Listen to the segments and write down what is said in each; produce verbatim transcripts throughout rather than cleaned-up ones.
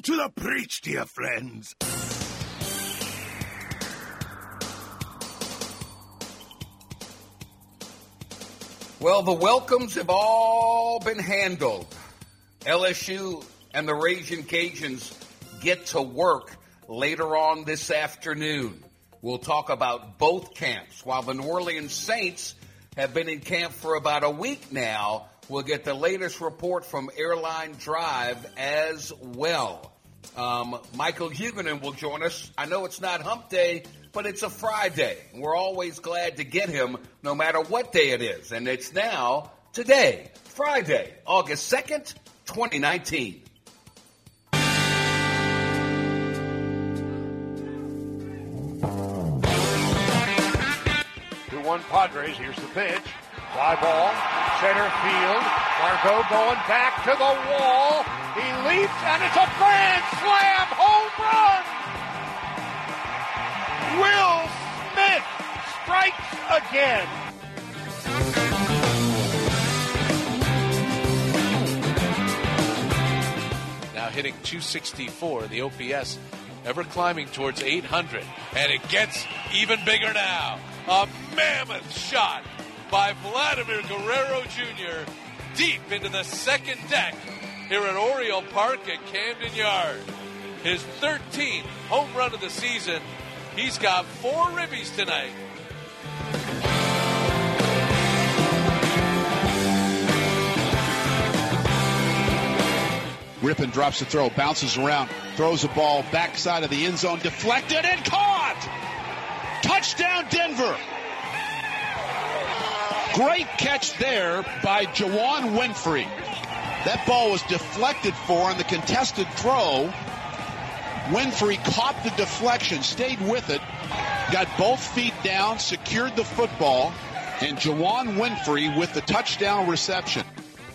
to the breach, dear friends. Well, the welcomes have all been handled. L S U and the Ragin' Cajuns get to work later on this afternoon. We'll talk about both camps. While the New Orleans Saints have been in camp for about a week now, we'll get the latest report from Airline Drive as well. Um, Michael Huguenin will join us. I know it's not hump day, but it's a Friday. We're always glad to get him no matter what day it is. And it's now today, Friday, August second, twenty nineteen. two one Padres. Here's the pitch. Fly ball, center field. Margot going back to the wall. He leaps, and it's a grand slam home run. Will Smith strikes again. Now hitting two sixty-four, the O P S ever climbing towards eight hundred. And it gets even bigger now. A mammoth shot by Vladimir Guerrero Junior deep into the second deck here at Oriole Park at Camden Yard. His thirteenth home run of the season. He's got four ribbies tonight. Rippon drops the throw, bounces around, throws the ball backside of the end zone, deflected and caught! Touchdown Denver! Great catch there by Juwann Winfree. That ball was deflected for on the contested throw. Winfree caught the deflection, stayed with it, got both feet down, secured the football, and Juwann Winfree with the touchdown reception.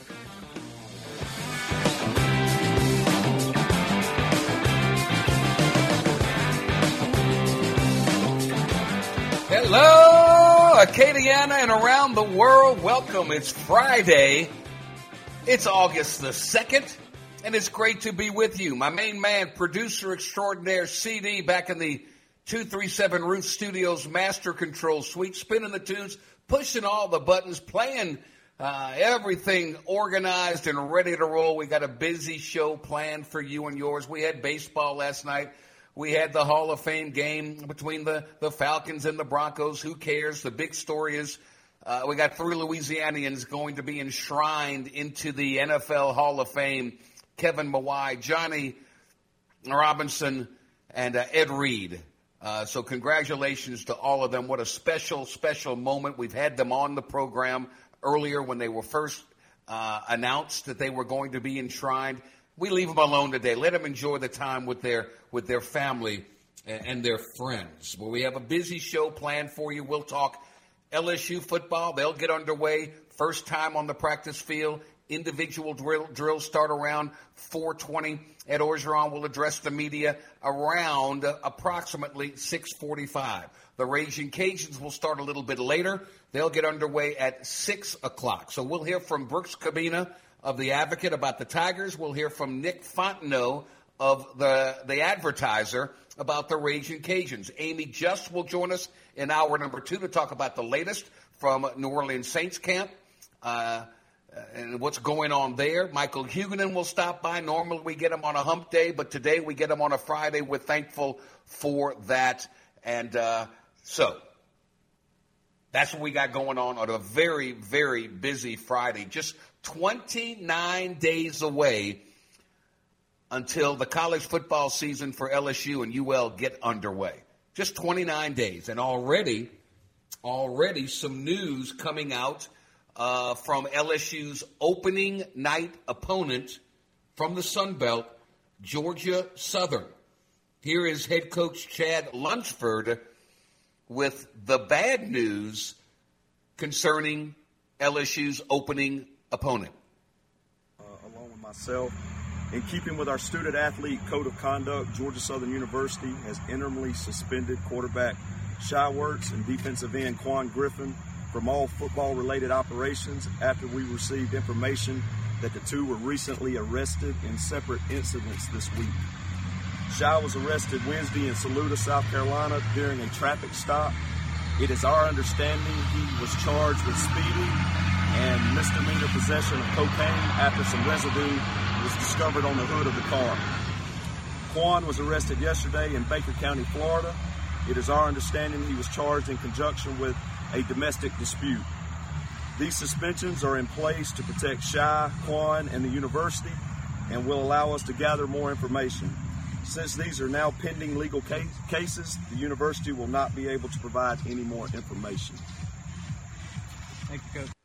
Hello, Acadiana and around the world. Welcome. It's Friday. It's August the second, and it's great to be with you. My main man, producer extraordinaire, C D, back in the two thirty-seven Roof Studios Master Control Suite, spinning the tunes, pushing all the buttons, playing uh, everything organized and ready to roll. We got a busy show planned for you and yours. We had baseball last night. We had the Hall of Fame game between the, the Falcons and the Broncos. Who cares? The big story is uh, we got three Louisianians going to be enshrined into the N F L Hall of Fame. Kevin Mawai, Johnny Robinson, and uh, Ed Reed. Uh, so congratulations to all of them. What a special, special moment. We've had them on the program earlier when they were first uh, announced that they were going to be enshrined. We leave them alone today. Let them enjoy the time with their with their family and their friends. Well, we have a busy show planned for you. We'll talk L S U football. They'll get underway. First time on the practice field. Individual drill, drills start around four twenty. Ed Orgeron will address the media around approximately six forty-five. The Ragin' Cajuns will start a little bit later. They'll get underway at six o'clock. So we'll hear from Brooks Cabina of The Advocate about the Tigers. We'll hear from Nick Fontenot of the, the Advertiser about the Ragin' Cajuns. Amy Just will join us in hour number two to talk about the latest from New Orleans Saints camp uh, and what's going on there. Michael Huguenin will stop by. Normally we get him on a hump day, but today we get him on a Friday. We're thankful for that. And uh, so that's what we got going on on a very, very busy Friday. Just twenty-nine days away until the college football season for L S U and U L get underway. Just twenty-nine days. And already, already some news coming out uh, from L S U's opening night opponent from the Sun Belt, Georgia Southern. Here is head coach Chad Lunsford with the bad news concerning L S U's opening opponent. Uh, along with myself, in keeping with our student-athlete code of conduct, Georgia Southern University has interimly suspended quarterback Shy Works and defensive end Quan Griffin from all football-related operations after we received information that the two were recently arrested in separate incidents this week. Shy was arrested Wednesday in Saluda, South Carolina during a traffic stop. It is our understanding he was charged with speeding and misdemeanor possession of cocaine after some residue was discovered on the hood of the car. Quan was arrested yesterday in Baker County, Florida. It is our understanding he was charged in conjunction with a domestic dispute. These suspensions are in place to protect Shy, Quan, and the university and will allow us to gather more information. Since these are now pending legal case, cases, the university will not be able to provide any more information. Thank you, Coach.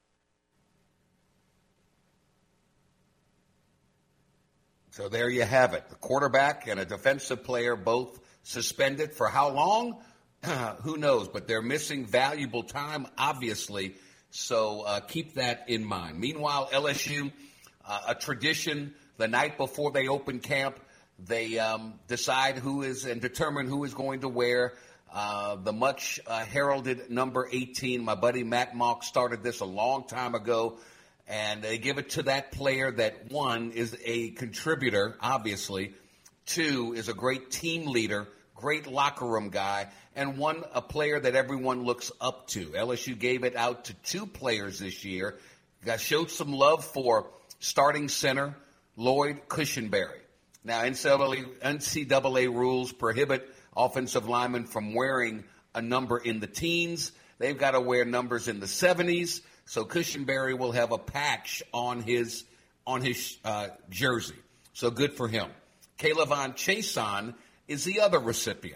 So there you have it. The quarterback and a defensive player both suspended. For how long? Who knows? But they're missing valuable time, obviously. So uh, keep that in mind. Meanwhile, L S U, uh, a tradition, the night before they open camp, they um, decide who is and determine who is going to wear uh, the much uh, heralded number eighteen. My buddy Matt Mock started this a long time ago, and they give it to that player that, one, is a contributor, obviously, two, is a great team leader, great locker room guy, and one, a player that everyone looks up to. L S U gave it out to two players this year. Got showed some love for starting center Lloyd Cushenberry. Now, N C double A rules prohibit offensive linemen from wearing a number in the teens. They've got to wear numbers in the seventies. So Cushenberry will have a patch on his on his uh, jersey. So good for him. Kaylavon Chason is the other recipient.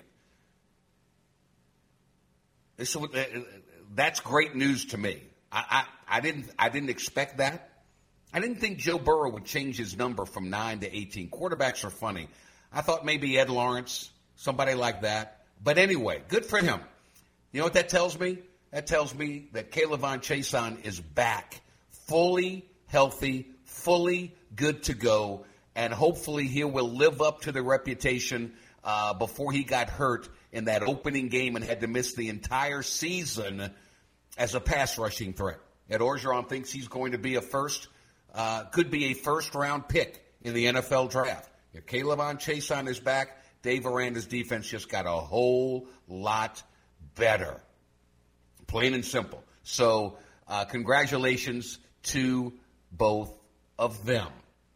This, that's great news to me. I, I, I didn't I didn't expect that. I didn't think Joe Burrow would change his number from nine to eighteen. Quarterbacks are funny. I thought maybe Ed Lawrence, somebody like that. But anyway, good for him. You know what that tells me? That tells me that Kaylavon Chason is back, fully healthy, fully good to go, and hopefully he will live up to the reputation uh, before he got hurt in that opening game and had to miss the entire season as a pass rushing threat. Ed Orgeron thinks he's going to be a first, uh, could be a first-round pick in the N F L draft. If Kaylavon Chason is back, Dave Aranda's defense just got a whole lot better. Plain and simple. So uh, congratulations to both of them.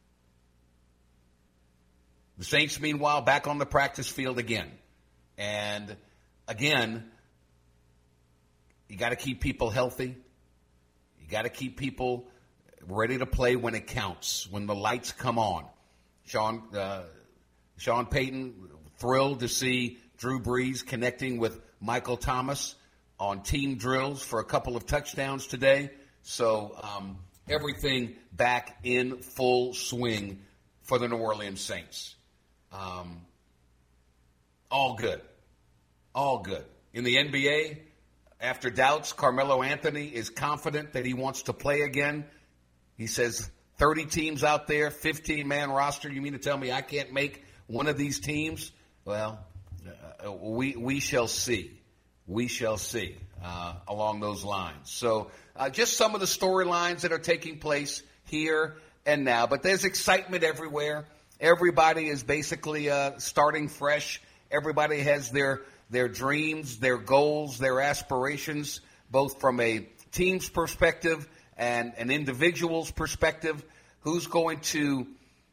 The Saints, meanwhile, back on the practice field again. And again, you got to keep people healthy. You got to keep people ready to play when it counts, when the lights come on. Sean, uh, Sean Payton, thrilled to see Drew Brees connecting with Michael Thomas on team drills for a couple of touchdowns today. So um, everything back in full swing for the New Orleans Saints. Um, all good. All good. In the N B A, after doubts, Carmelo Anthony is confident that he wants to play again. He says thirty teams out there, fifteen-man roster. You mean to tell me I can't make one of these teams? Well, uh, we we shall see. We shall see uh, along those lines. So uh, just some of the storylines that are taking place here and now. But there's excitement everywhere. Everybody is basically uh, starting fresh. Everybody has their their dreams, their goals, their aspirations, both from a team's perspective and an individual's perspective. Who's going to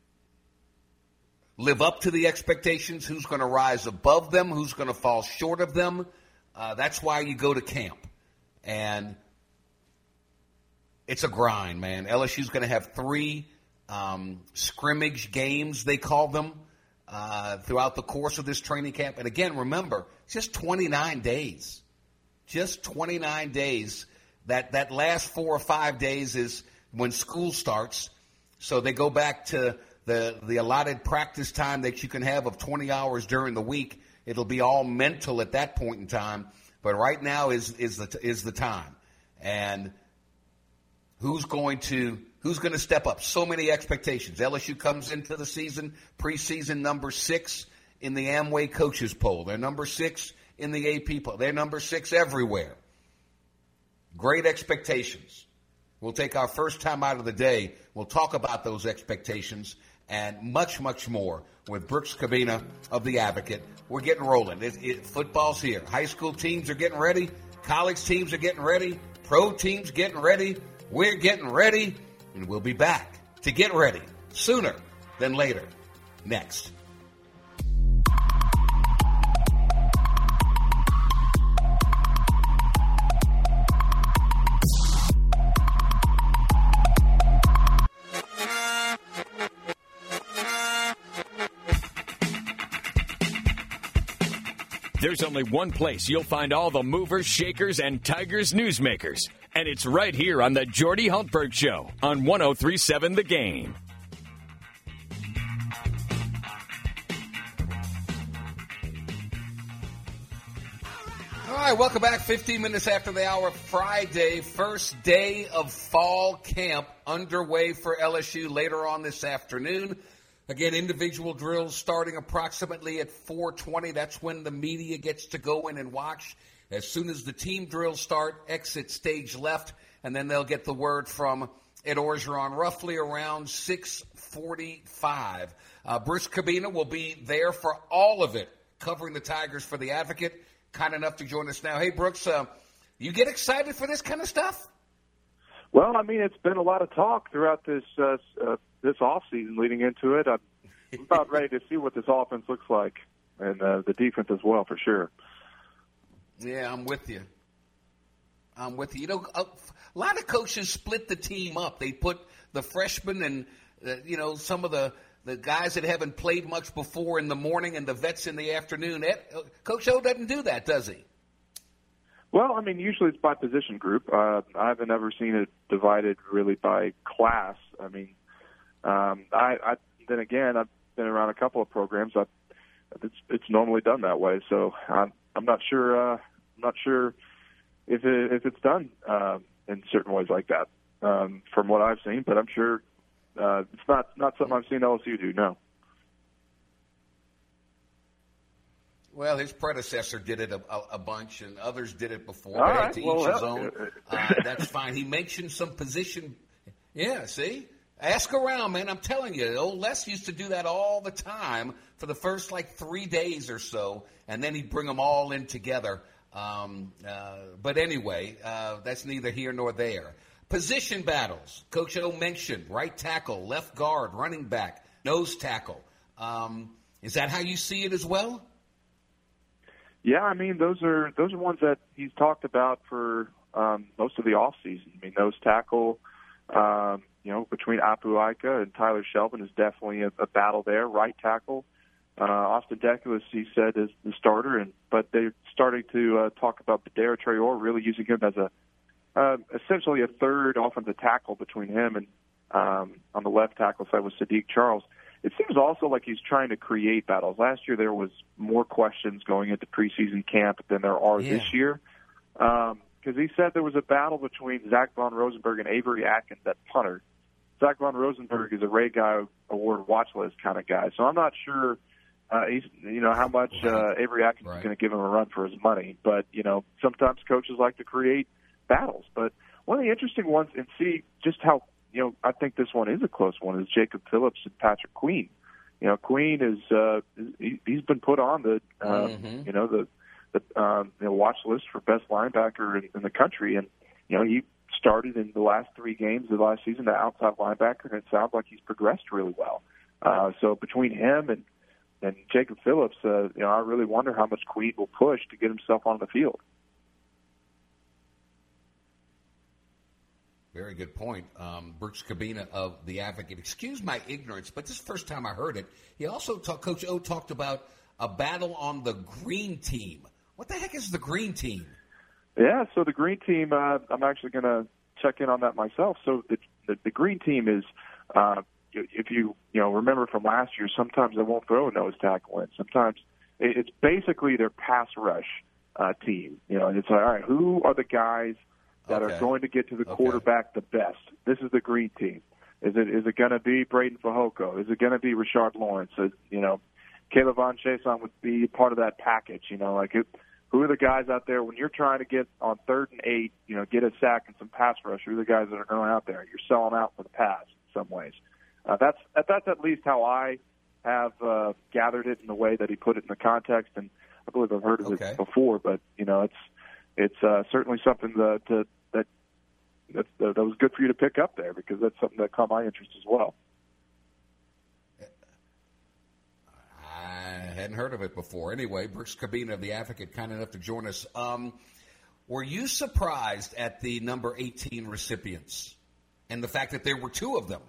live up to the expectations? Who's going to rise above them? Who's going to fall short of them? Uh, that's why you go to camp. And it's a grind, man. L S U's going to have three um, scrimmage games, they call them, uh, throughout the course of this training camp. And again, remember, it's just twenty-nine days. Just twenty-nine days. That, that last four or five days is when school starts. So they go back to the, the allotted practice time that you can have of twenty hours during the week. It'll be all mental at that point in time, but right now is is the is the time. And who's going to who's going to step up? So many expectations. L S U comes into the season preseason number six in the Amway coaches poll. They're number six in the A P poll. They're number six everywhere. Great expectations. We'll take our first time out of the day. We'll talk about those expectations and much, much more with Brooks Kabina of The Advocate. We're getting rolling. It, it, football's here. High school teams are getting ready. College teams are getting ready. Pro teams getting ready. We're getting ready. And we'll be back to get ready sooner than later. Next. There's only one place you'll find all the movers, shakers, and Tigers newsmakers. And it's right here on the Jordy Hultberg Show on one oh three point seven The Game. All right, welcome back. fifteen minutes after the hour, Friday, first day of fall camp underway for L S U later on this afternoon. Again, individual drills starting approximately at four twenty. That's when the media gets to go in and watch. As soon as the team drills start, exit stage left, and then they'll get the word from Ed Orgeron roughly around six forty-five. Uh, Bruce Kabina will be there for all of it, covering the Tigers for The Advocate. Kind enough to join us now. Hey, Brooks, uh, you get excited for this kind of stuff? Well, I mean, it's been a lot of talk throughout this uh, uh, this off season leading into it. I'm about ready to see what this offense looks like, and uh, the defense as well, for sure. Yeah, I'm with you. I'm with you. You know, a, a lot of coaches split the team up. They put the freshmen and uh, you know some of the, the guys that haven't played much before in the morning and the vets in the afternoon. Ed, Coach O doesn't do that, does he? Well, I mean, usually it's by position group. Uh, I haven't ever seen it divided really by class. I mean, um, I, I then again, I've been around a couple of programs. I, it's it's normally done that way. So I'm I'm not sure. Uh, I'm not sure if it, if it's done uh, in certain ways like that um, from what I've seen. But I'm sure uh, it's not not something I've seen L S U do. No. Well, his predecessor did it a, a, a bunch, and others did it before. All but right. to Well, each his well, own. Uh, that's fine. He mentioned some position. Yeah, see? Ask around, man. I'm telling you, old Les used to do that all the time for the first, like, three days or so, and then he'd bring them all in together. Um, uh, but anyway, uh, that's neither here nor there. Position battles. Coach O mentioned right tackle, left guard, running back, nose tackle. Um, is that how you see it as well? Yeah, I mean, those are those are ones that he's talked about for um, most of the offseason. I mean, nose tackle, um, you know, between Apu Ika and Tyler Shelvin is definitely a, a battle there. Right tackle, uh, Austin Deculus, he said, is the starter, and but they're starting to uh, talk about Badera Traore, really using him as a uh, essentially a third offensive tackle between him and um, on the left tackle side with Sadiq Charles. It seems also like he's trying to create battles. Last year there was more questions going into preseason camp than there are yeah. this year. Because um, he said there was a battle between Zach Von Rosenberg and Avery Atkins at punter. Zach Von Rosenberg is a Ray Guy Award watch list kind of guy. So I'm not sure uh, he's, you know, how much uh, Avery Atkins right. is going to give him a run for his money. But, you know, sometimes coaches like to create battles. But one of the interesting ones, and see just how, you know, I think this one is a close one, is Jacob Phillips and Patrick Queen. You know, Queen is uh, he, he's been put on the uh, mm-hmm. you know the the um, you know, watch list for best linebacker in, in the country, and you know he started in the last three games of the last season, the outside linebacker, and it sounds like he's progressed really well. Uh, so between him and and Jacob Phillips, uh, you know, I really wonder how much Queen will push to get himself on the field. Very good point. Um, Brooks Kabina of The Advocate. Excuse my ignorance, but this is the first time I heard it. He also talked, Coach O talked about a battle on the green team. What the heck is the green team? Yeah, so the green team, uh, I'm actually going to check in on that myself. So the, the, the green team is, uh, if you you know remember from last year, sometimes they won't throw a nose tackle in. Sometimes it's basically their pass rush uh, team. You know, and it's like, all right, who are the guys that okay. are going to get to the okay. quarterback the best? This is the green team. Is it is it going to be Braden Fehoko? Is it going to be Rashard Lawrence? Is, you know, Caleb Von Chason would be part of that package. You know, like it, who are the guys out there when you're trying to get on third and eight, you know, get a sack and some pass rush? Who are the guys that are going out there? You're selling out for the pass in some ways. Uh, that's that's at least how I have uh, gathered it in the way that he put it in the context, and I believe I've heard of okay. it before. But you know, it's it's uh, certainly something that to, that that that was good for you to pick up there, because that's something that caught my interest as well. I hadn't heard of it before. Anyway, Brooks Cabina of The Advocate, kind enough to join us. Um, were you surprised at the number eighteen recipients and the fact that there were two of them?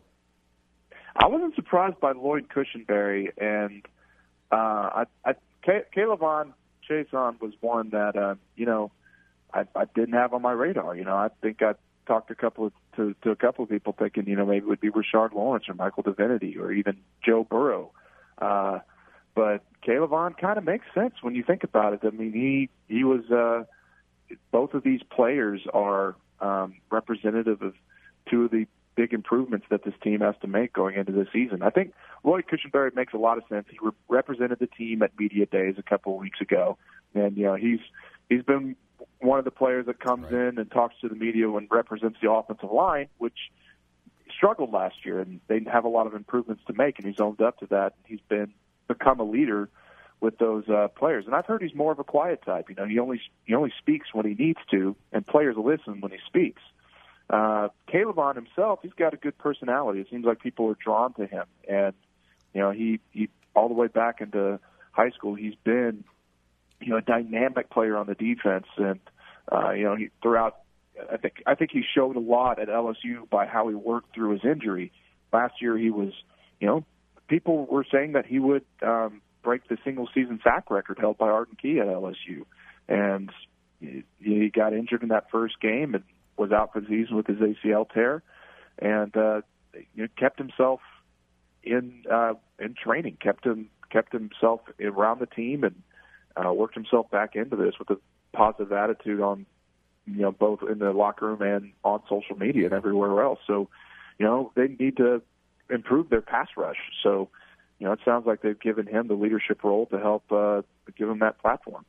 I wasn't surprised by Lloyd Cushenberry, and uh, I, I, K'Lavon Chaisson was one that uh, you know I, I didn't have on my radar. You know, I think I talked to a couple of, to, to a couple of people thinking, you know, maybe it would be Rashard Lawrence or Michael Divinity or even Joe Burrow. Uh, But K'Lavon kind of makes sense when you think about it. I mean, he he was uh, both of these players are um, representative of two of the big improvements that this team has to make going into this season. I think Lloyd Cushenberry makes a lot of sense. He re- represented the team at media days a couple of weeks ago, and you know he's he's been one of the players that comes right. in and talks to the media and represents the offensive line, which struggled last year, and they have a lot of improvements to make, and he's owned up to that. He's been become a leader with those uh, players. And I've heard he's more of a quiet type. You know, he only he only speaks when he needs to, and players listen when he speaks. Uh, K'Lavon himself, he's got a good personality. It seems like people are drawn to him. And, you know, he, he all the way back into high school, he's been, you know, a dynamic player on the defense. And, uh, you know, he, throughout, I think, I think he showed a lot at L S U by how he worked through his injury. Last year he was, you know, people were saying that he would um, break the single-season sack record held by Arden Key at L S U. And he, he got injured in that first game and was out for the season with his A C L tear, and uh, you know, kept himself in uh, in training, kept him kept himself around the team, and uh, worked himself back into this with a positive attitude on, you know, both in the locker room and on social media and everywhere else. So, you know, they need to improve their pass rush. So, you know, it sounds like they've given him the leadership role to help uh, give him that platform.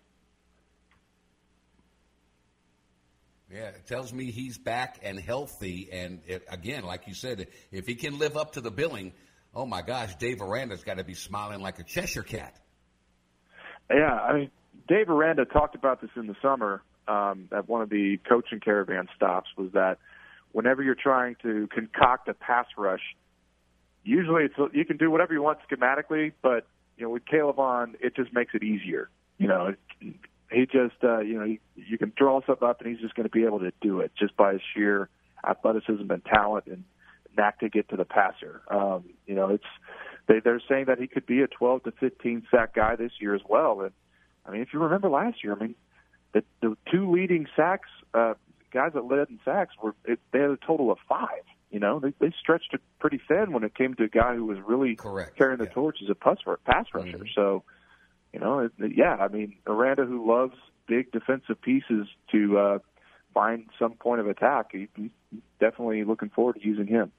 Yeah, it tells me he's back and healthy. And, it, again, like you said, if he can live up to the billing, oh, my gosh, Dave Aranda's got to be smiling like a Cheshire cat. Yeah, I mean, Dave Aranda talked about this in the summer um, at one of the coaching caravan stops, was that whenever you're trying to concoct a pass rush, usually it's you can do whatever you want schematically, but you know with K'Lavon, it just makes it easier. You know, it, he just uh, you know he, you can draw something up, and he's just going to be able to do it just by his sheer athleticism and talent and knack to get to the passer. Um, you know, it's they, they're saying that he could be a twelve to fifteen sack guy this year as well. And I mean, if you remember last year, I mean, the, the two leading sacks uh, guys that led in sacks were it, they had a total of five. You know, they, they stretched it pretty thin when it came to a guy who was really Correct. carrying the yeah. torch as a pass, pass rusher. Mm-hmm. So, you know, it, yeah, I mean, Aranda, who loves big defensive pieces to uh, find some point of attack, he, he's definitely looking forward to using him.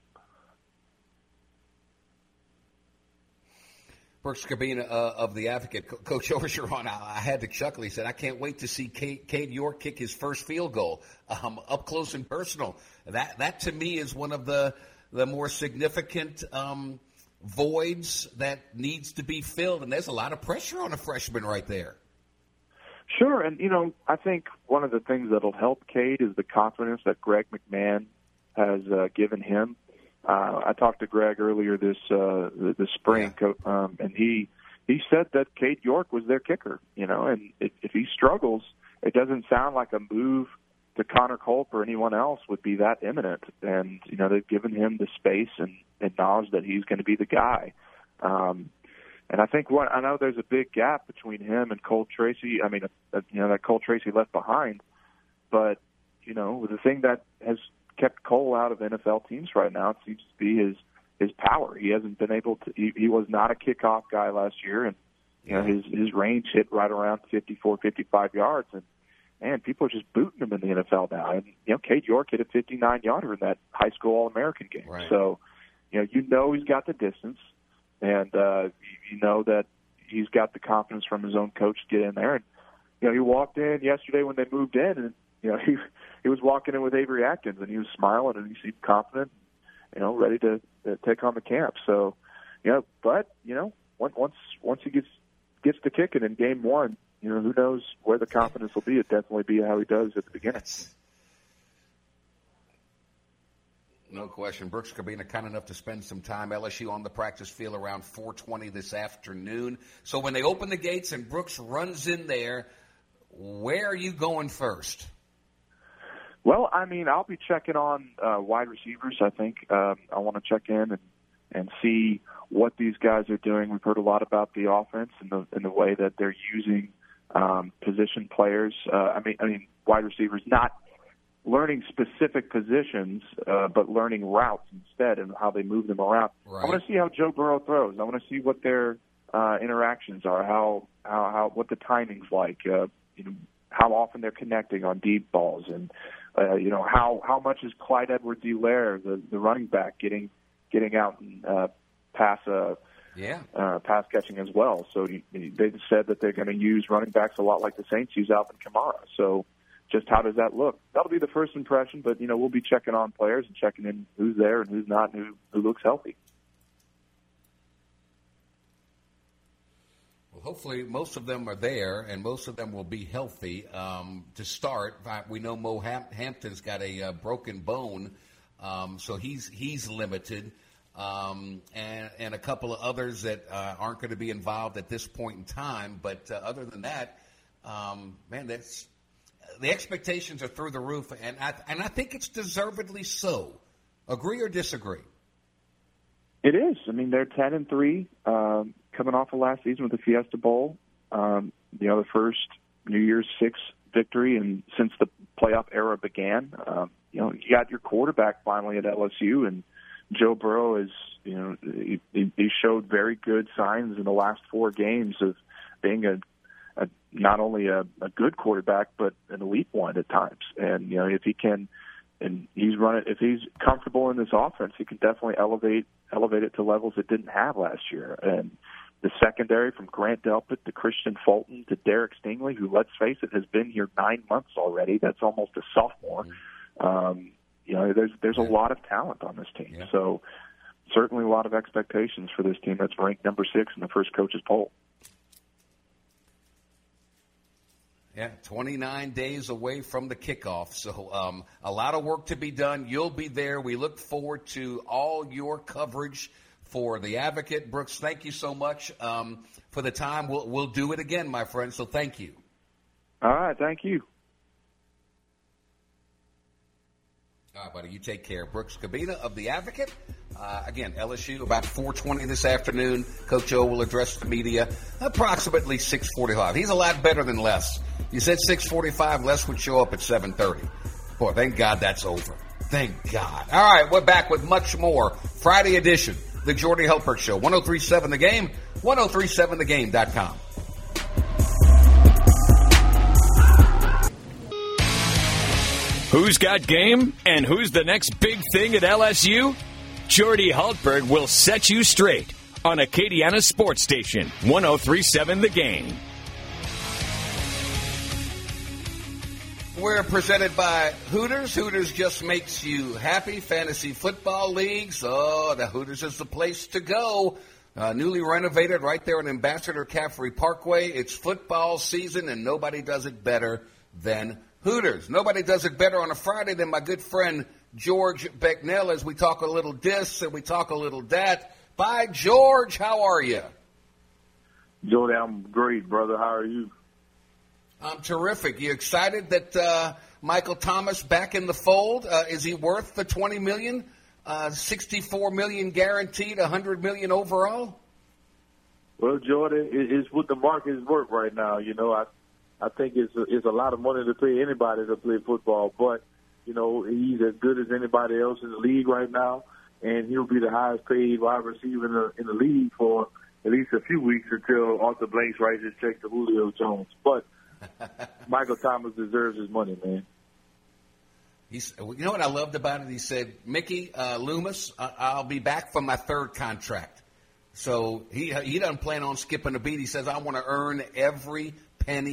Brooks Cabina uh, of The Advocate. Co- Coach Orgeron, I, I had to chuckle. He said, I can't wait to see Cade, Cade York kick his first field goal um, up close and personal. That, that to me, is one of the, the more significant um, voids that needs to be filled, and there's a lot of pressure on a freshman right there. Sure, and, you know, I think one of the things that will help Cade is the confidence that Greg McMahon has uh, given him. Uh, I talked to Greg earlier this uh, this spring, Yeah. um, and he he said that Cade York was their kicker. You know, and if, if he struggles, it doesn't sound like a move to Connor Culp or anyone else would be that imminent. And you know, they've given him the space and, and knowledge that he's going to be the guy. Um, and I think what I know there's a big gap between him and Cole Tracy. I mean, uh, you know, that Cole Tracy left behind. But you know, the thing that has kept Cole out of N F L teams right now, it seems to be his his power. He hasn't been able to. He, he was not a kickoff guy last year, and you know his his range hit right around fifty-four, fifty-five yards, and man, people are just booting him in the N F L now. And you know, Cade York hit a fifty-nine yarder in that high school All-American game. Right. So, you know, you know he's got the distance, and uh, you know that he's got the confidence from his own coach to get in there. And you know, he walked in yesterday when they moved in, and you know, he he was walking in with Avery Atkins, and he was smiling, and he seemed confident, you know, ready to, to take on the camp. So, you know, but you know, once once he gets gets to kicking in game one, you know, who knows where the confidence will be? It definitely be how he does at the beginning. No question. Brooks Cabina kind enough to spend some time L S U on the practice field around four twenty this afternoon. So when they open the gates and Brooks runs in there, where are you going first? Well, I mean, I'll be checking on uh, wide receivers, I think. Um, I want to check in and, and see what these guys are doing. We've heard a lot about the offense and the, and the way that they're using um, position players. Uh, I mean, I mean, wide receivers, not learning specific positions, uh, but learning routes instead and how they move them around. Right. I want to see how Joe Burrow throws. I want to see what their uh, interactions are, how, how, how, what the timing's like, uh, you know, how often they're connecting on deep balls, and uh, you know how, how much is Clyde Edwards-Helaire, the, the running back, getting getting out and uh, pass uh, yeah uh, pass catching as well. So you, they said that they're going to use running backs a lot like the Saints use Alvin Kamara. So just how does that look? That'll be the first impression, but, you know, we'll be checking on players and checking in who's there and who's not and who, who looks healthy. Well, hopefully most of them are there and most of them will be healthy. Um, to start, we know Mo Ham- Hampton's got a uh, broken bone, um, so he's he's limited, um, and, and a couple of others that uh, aren't going to be involved at this point in time. But uh, other than that, um, man, that's – the expectations are through the roof, and I, and I think it's deservedly so. Agree or disagree? It is. I mean, they're ten and three, um, coming off of last season with the Fiesta Bowl. Um, you know, the first New Year's Six victory, and since the playoff era began, um, you know, you got your quarterback finally at L S U, and Joe Burrow is, you know, he, he showed very good signs in the last four games of being a A, not only a, a good quarterback, but an elite one at times. And, you know, if he can, and he's running, if he's comfortable in this offense, he can definitely elevate, elevate it to levels it didn't have last year. And the secondary, from Grant Delpit to Christian Fulton to Derek Stingley, who, let's face it, has been here nine months already. That's almost a sophomore. Mm-hmm. Um, you know, there's, there's yeah. a lot of talent on this team. Yeah. So certainly a lot of expectations for this team that's ranked number six in the first coaches poll. Yeah, twenty-nine days away from the kickoff, so um, a lot of work to be done. You'll be there. We look forward to all your coverage for the Advocate. Brooks, thank you so much um, for the time. We'll, we'll do it again, my friend, so thank you. All right, thank you. All right, buddy, you take care. Brooks Cabina of the Advocate. Uh, again, L S U about four twenty this afternoon. Coach O will address the media approximately six forty-five. He's a lot better than Les. You said six forty-five, Les would show up at seven thirty. Boy, thank God that's over. Thank God. All right, we're back with much more. Friday edition, the Jordy Hultberg Show. ten thirty-seven The Game, ten thirty-seven the game dot com. Who's got game and who's the next big thing at L S U? Jordy Hultberg will set you straight on Acadiana Sports Station, ten thirty-seven The Game. We're presented by Hooters. Hooters just makes you happy. Fantasy football leagues. Oh, the Hooters is the place to go. Uh, newly renovated right there on Ambassador Caffrey Parkway. It's football season, and nobody does it better than Hooters. Nobody does it better on a Friday than my good friend George Becknell, as we talk a little this and we talk a little that. Bye, George. How are you? Jordy, I'm great, brother. How are you? I'm terrific. You excited that uh, Michael Thomas back in the fold? Uh, is he worth the twenty million dollars? Uh, sixty-four million dollars guaranteed, one hundred million dollars overall? Well, Jordan, it's what the market is worth right now. You know, I I think it's a, it's a lot of money to pay anybody to play football, but, you know, he's as good as anybody else in the league right now, and he'll be the highest paid wide receiver in the, in the league for at least a few weeks until Arthur Blanks writes his check to Julio Jones. But Michael Thomas deserves his money, man. He's, you know what I loved about it? He said, Mickey uh, Loomis, uh, I'll be back for my third contract. So he he doesn't plan on skipping a beat. He says, I want to earn every penny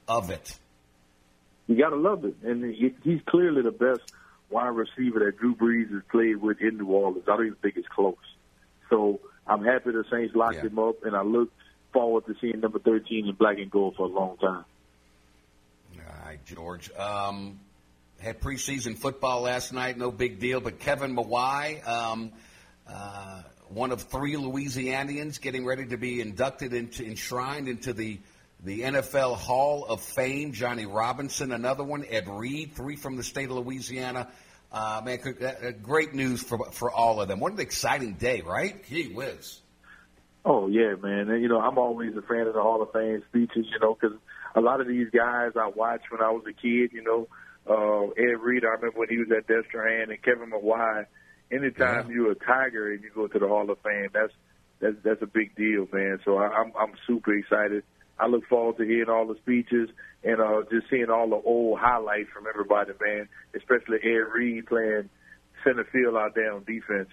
of it. You got to love it. And he, he's clearly the best wide receiver that Drew Brees has played with in New Orleans. I don't even think it's close. So I'm happy the Saints locked yeah. him up, and I look forward to seeing number thirteen in black and gold for a long time. All right, George. Um, had preseason football last night, no big deal, but Kevin Mawai, um, uh, one of three Louisianians getting ready to be inducted into, enshrined into the The N F L Hall of Fame. Johnny Robinson, another one. Ed Reed, three from the state of Louisiana. Uh, man, uh, great news for for all of them. What an exciting day, right? Gee whiz. Oh, yeah, man. And, you know, I'm always a fan of the Hall of Fame speeches, you know, because a lot of these guys I watched when I was a kid, you know, uh, Ed Reed, I remember when he was at Destrehan, and Kevin Mawai. Anytime yeah. you're a Tiger and you go to the Hall of Fame, that's that's, that's a big deal, man. So I, I'm I'm super excited. I look forward to hearing all the speeches and uh, just seeing all the old highlights from everybody, man, especially Ed Reed playing center field out there on defense.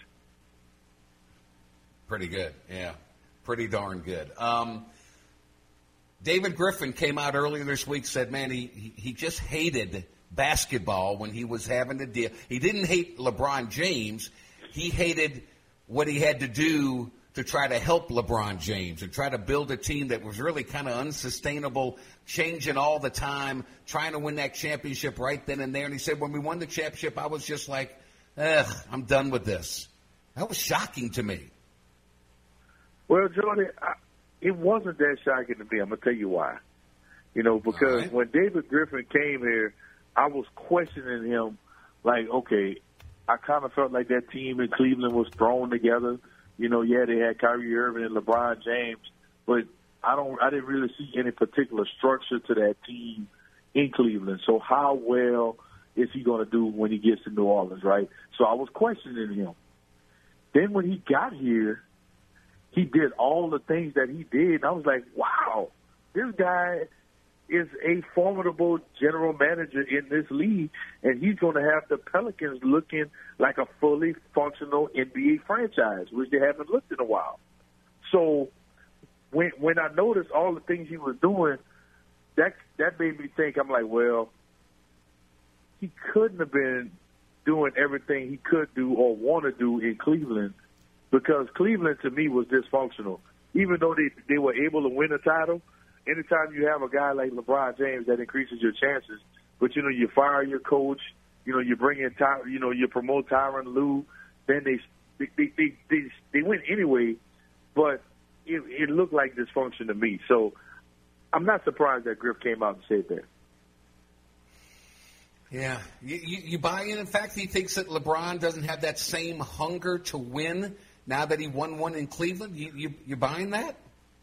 Pretty good, yeah. Pretty darn good. Um, David Griffin came out earlier this week, said, man, he, he, he just hated basketball when he was having to deal. He didn't hate LeBron James. He hated what he had to do to try to help LeBron James and try to build a team that was really kind of unsustainable, changing all the time, trying to win that championship right then and there. And he said, when we won the championship, I was just like, ugh, I'm done with this. That was shocking to me. Well, Jordan, I, it wasn't that shocking to me. I'm going to tell you why. You know, because right. when David Griffin came here, I was questioning him like, okay, I kind of felt like that team in Cleveland was thrown together. You know, yeah, they had Kyrie Irving and LeBron James, but I don't, I didn't really see any particular structure to that team in Cleveland. So how well is he going to do when he gets to New Orleans, right? So I was questioning him. Then when he got here, he did all the things that he did. And I was like, wow, this guy is a formidable general manager in this league, and he's going to have the Pelicans looking like a fully functional N B A franchise, which they haven't looked in a while. So when when I noticed all the things he was doing, that that made me think, I'm like, well, he couldn't have been doing everything he could do or want to do in Cleveland, because Cleveland, to me, was dysfunctional. Even though they, they were able to win a title, anytime you have a guy like LeBron James, that increases your chances. But, you know, you fire your coach, you know, you bring in, Ty, you know, you promote Tyronn Lue, then they they they they, they win anyway. But it, it looked like dysfunction to me. So I'm not surprised that Griff came out and said that. Yeah, you, you, you buy in. In fact, he thinks that LeBron doesn't have that same hunger to win now that he won one in Cleveland. You you, you buying that?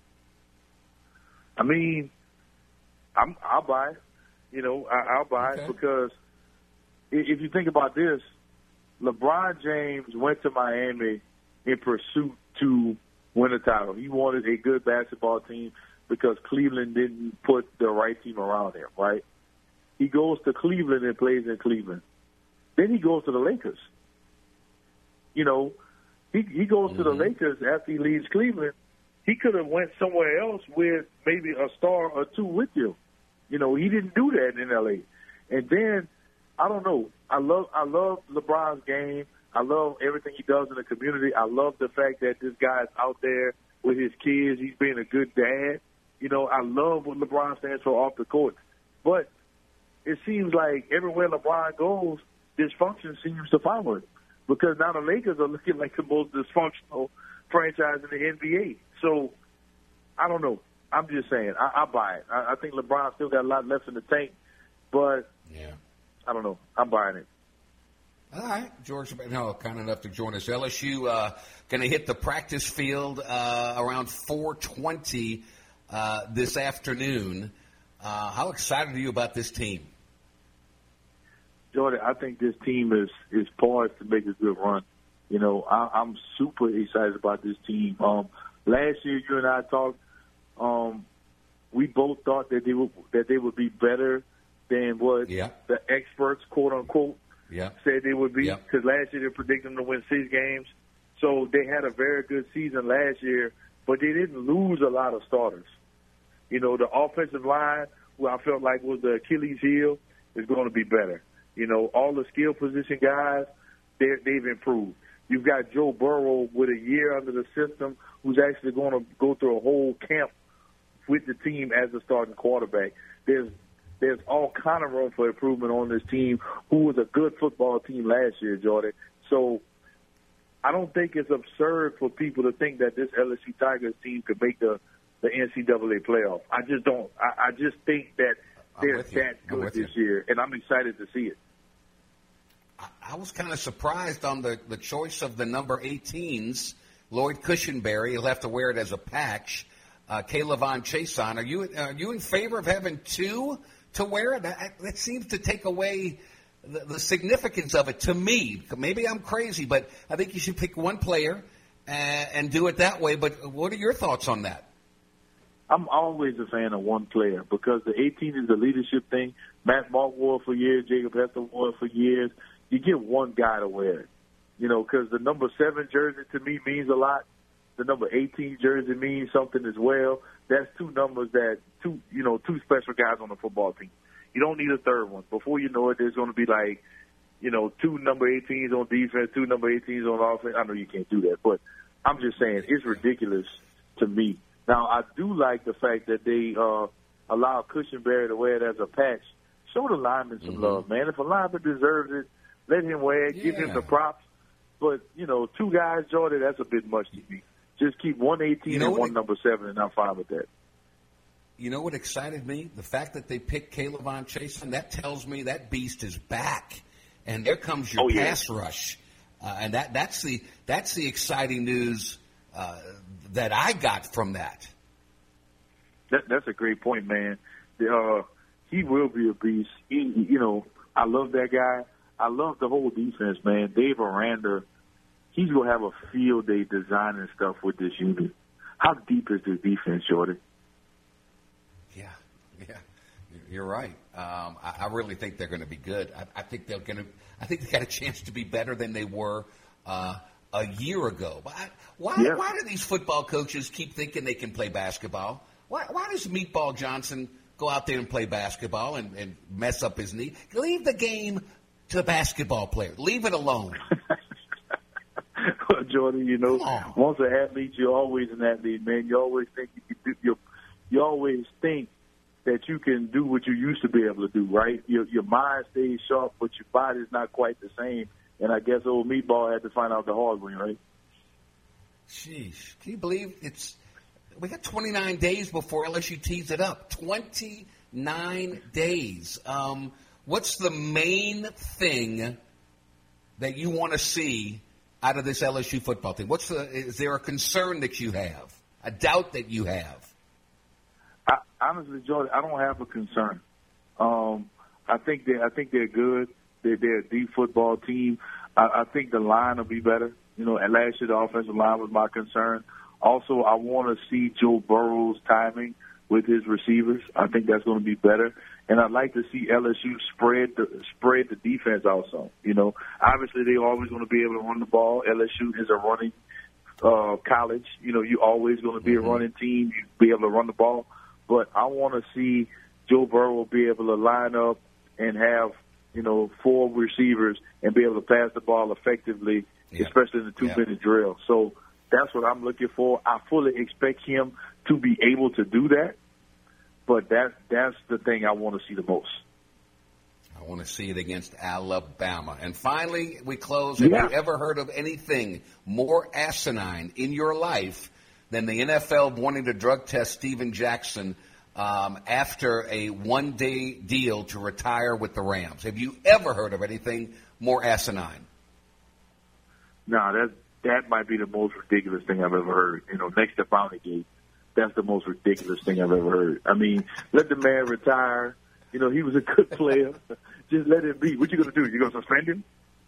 I mean, I'm, I'll buy it. You know, I, I'll buy okay. it because if you think about this, LeBron James went to Miami in pursuit to win a title. He wanted a good basketball team because Cleveland didn't put the right team around him, right? He goes to Cleveland and plays in Cleveland. Then he goes to the Lakers. You know, he, he goes mm-hmm. to the Lakers after he leaves Cleveland. He could have went somewhere else with maybe a star or two with you. You know, he didn't do that in L A. And then, I don't know, I love I love LeBron's game. I love everything he does in the community. I love the fact that this guy's out there with his kids. He's being a good dad. You know, I love what LeBron stands for off the court. But it seems like everywhere LeBron goes, dysfunction seems to follow it. Because now the Lakers are looking like the most dysfunctional franchise in the N B A. So, I don't know. I'm just saying. I, I buy it. I, I think LeBron still got a lot left in the tank. But, yeah, I don't know. I'm buying it. All right. George, no, kind enough to join us. L S U uh, going to hit the practice field uh, around four twenty uh, this afternoon. Uh, how excited are you about this team? Jordan, I think this team is, is poised to make a good run. You know, I, I'm super excited about this team. Um, last year, you and I talked. Um, we both thought that they would that they would be better than what yeah. the experts, quote unquote, yeah. said they would be. Yeah. Because last year they predicted them to win six games, so they had a very good season last year. But they didn't lose a lot of starters. You know, the offensive line who I felt like was the Achilles heel, is going to be better. You know, all the skill position guys, they've improved. You've got Joe Burrow with a year under the system who's actually going to go through a whole camp with the team as a starting quarterback. There's there's all kind of room for improvement on this team, who was a good football team last year, Jordan. So I don't think it's absurd for people to think that this L S U Tigers team could make the, the N C double A playoff. I just don't. I, I just think that they're that good this year, and I'm excited to see it. I was kind of surprised on the, the choice of the number eighteens. Lloyd Cushenberry, he'll have to wear it as a patch. Uh, K'Lavon Chaisson, are you are you in favor of having two to wear it? That, that seems to take away the, the significance of it to me. Maybe I'm crazy, but I think you should pick one player and, and do it that way. But what are your thoughts on that? I'm always a fan of one player because the eighteen is a leadership thing. Matt Mark wore it for years. Jacob Hester wore it for years. You get one guy to wear it, you know, because the number seven jersey to me means a lot. The number eighteen jersey means something as well. That's two numbers that two, you know, two special guys on the football team. You don't need a third one. Before you know it, there's going to be like, you know, two number eighteens on defense, two number eighteens on offense. I know you can't do that, but I'm just saying it's ridiculous to me. Now, I do like the fact that they uh, allow Cushenberry to wear it as a patch. Show the lineman some mm-hmm. love, man. If a lineman deserves it, let him wear it, yeah. give him the props. But, you know, two guys, Jordan, that's a bit much to me. Just keep one eighteen you know and one it, number seven, and I'm fine with that. You know what excited me? The fact that they picked K'Lavon Chaisson, that tells me that beast is back. And there comes your oh, yeah. pass rush. Uh, and that that's the that's the exciting news uh, that I got from that. that. That's a great point, man. The, uh, he will be a beast. He, you know, I love that guy. I love the whole defense, man. Dave Aranda, he's going to have a field day designing stuff with this unit. How deep is this defense, Jordan? Yeah, yeah, you're right. Um, I, I really think they're going to be good. I, I think they're going to. I think they got a chance to be better than they were uh, a year ago. But I, why? Yeah. Why do these football coaches keep thinking they can play basketball? Why? Why does Meatball Johnson go out there and play basketball and, and mess up his knee? Leave the game to the basketball player. Leave it alone. Well, Jordan, you know, once an athlete, you're always an athlete, man. You always think you can do, you you always think that you can do what you used to be able to do, right? Your your mind stays sharp, but your body's not quite the same. And I guess old Meatball had to find out the hard way, right? Sheesh. Can you believe it's we got twenty-nine days before L S U tees it up. twenty-nine days. Um What's the main thing that you want to see out of this L S U football team? What's the? Is there a concern that you have? A doubt that you have? I, honestly, Jordan, I don't have a concern. Um, I think they, I think they're good. They're, they're a deep football team. I, I think the line will be better. You know, and last year the offensive line was my concern. Also, I want to see Joe Burrow's timing with his receivers. I think that's going to be better. And I'd like to see L S U spread the spread the defense also. You know, obviously they're always going to be able to run the ball. L S U is a running uh, college. You know, you're always going to be a running team. You be able to run the ball. But I want to see Joe Burrow be able to line up and have, you know, four receivers and be able to pass the ball effectively, yeah. especially in the two-minute yeah. drill. So that's what I'm looking for. I fully expect him to be able to do that. But that's, that's the thing I want to see the most. I want to see it against Alabama. And finally, we close. Have yeah. you ever heard of anything more asinine in your life than the N F L wanting to drug test Steven Jackson um, after a one-day deal to retire with the Rams? Have you ever heard of anything more asinine? No, that, that might be the most ridiculous thing I've ever heard. You know, next to Bountygate. That's the most ridiculous thing I've ever heard. I mean, let the man retire. You know, he was a good player. Just let him be. What you going to do? You going to suspend him?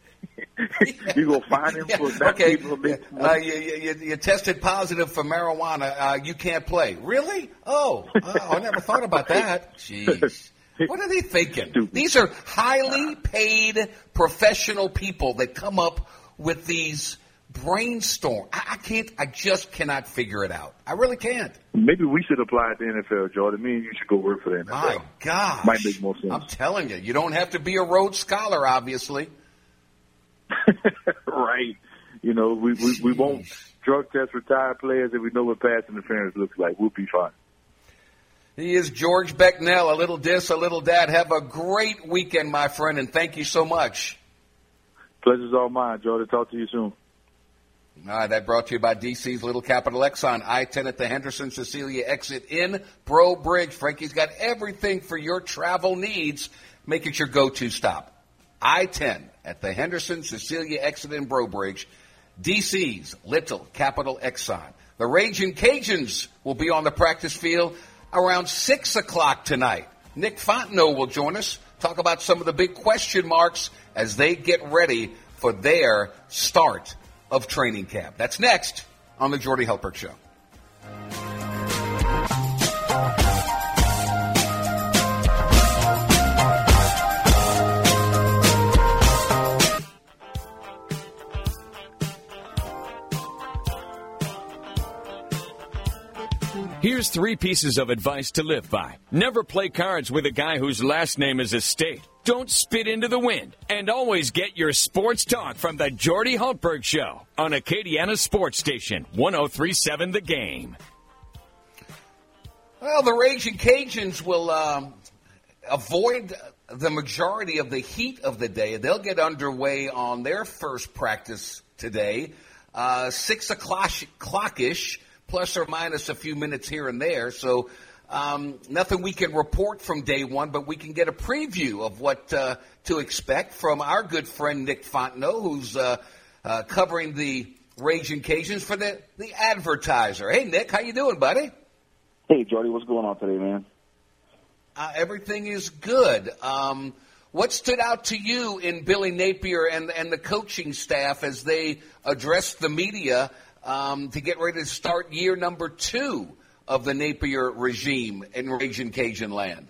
You going to fine him for not okay. being able to make uh, you, you, you tested positive for marijuana. Uh, you can't play. Really? Oh, oh, I never thought about that. Jeez. What are they thinking? Stupid. These are highly paid professional people that come up with these brainstorm. I, I can't. I just cannot figure it out. I really can't. Maybe we should apply it to the N F L, Jordan. Me and you should go work for the N F L. My gosh. Might make more sense. I'm telling you, you don't have to be a Rhodes Scholar, obviously. Right. You know, we, we, we won't drug test retired players if we know what pass interference looks like. We'll be fine. He is George Becknell. A little this, a little that. Have a great weekend, my friend, and thank you so much. Pleasure's all mine, Jordan. Talk to you soon. All right, that brought to you by D C's Little Capital Exxon, I ten at the Henderson Cecilia exit in Bro Bridge. Frankie's got everything for your travel needs. Make it your go-to stop. I ten at the Henderson Cecilia exit in Bro Bridge. D C's Little Capital Exxon. The Ragin' Cajuns will be on the practice field around six o'clock tonight. Nick Fontenot will join us, talk about some of the big question marks as they get ready for their start of training camp. That's next on the Jordy Hultberg Show. Here's three pieces of advice to live by. Never play cards with a guy whose last name is Estate. Don't spit into the wind. And always get your sports talk from the Jordy Hultberg Show on Acadiana Sports Station, one oh three point seven The Game. Well, the Ragin' Cajuns will um, avoid the majority of the heat of the day. They'll get underway on their first practice today, uh, six o'clock-ish. Plus or minus a few minutes here and there. So um, nothing we can report from day one, but we can get a preview of what uh, to expect from our good friend Nick Fontenot, who's uh, uh, covering the Ragin' Cajuns for the, the Advertiser. Hey, Nick, how you doing, buddy? Hey, Jordy, what's going on today, man? Uh, everything is good. Um, what stood out to you in Billy Napier and, and the coaching staff as they addressed the media Um, to get ready to start year number two of the Napier regime in Ragin' Cajun land?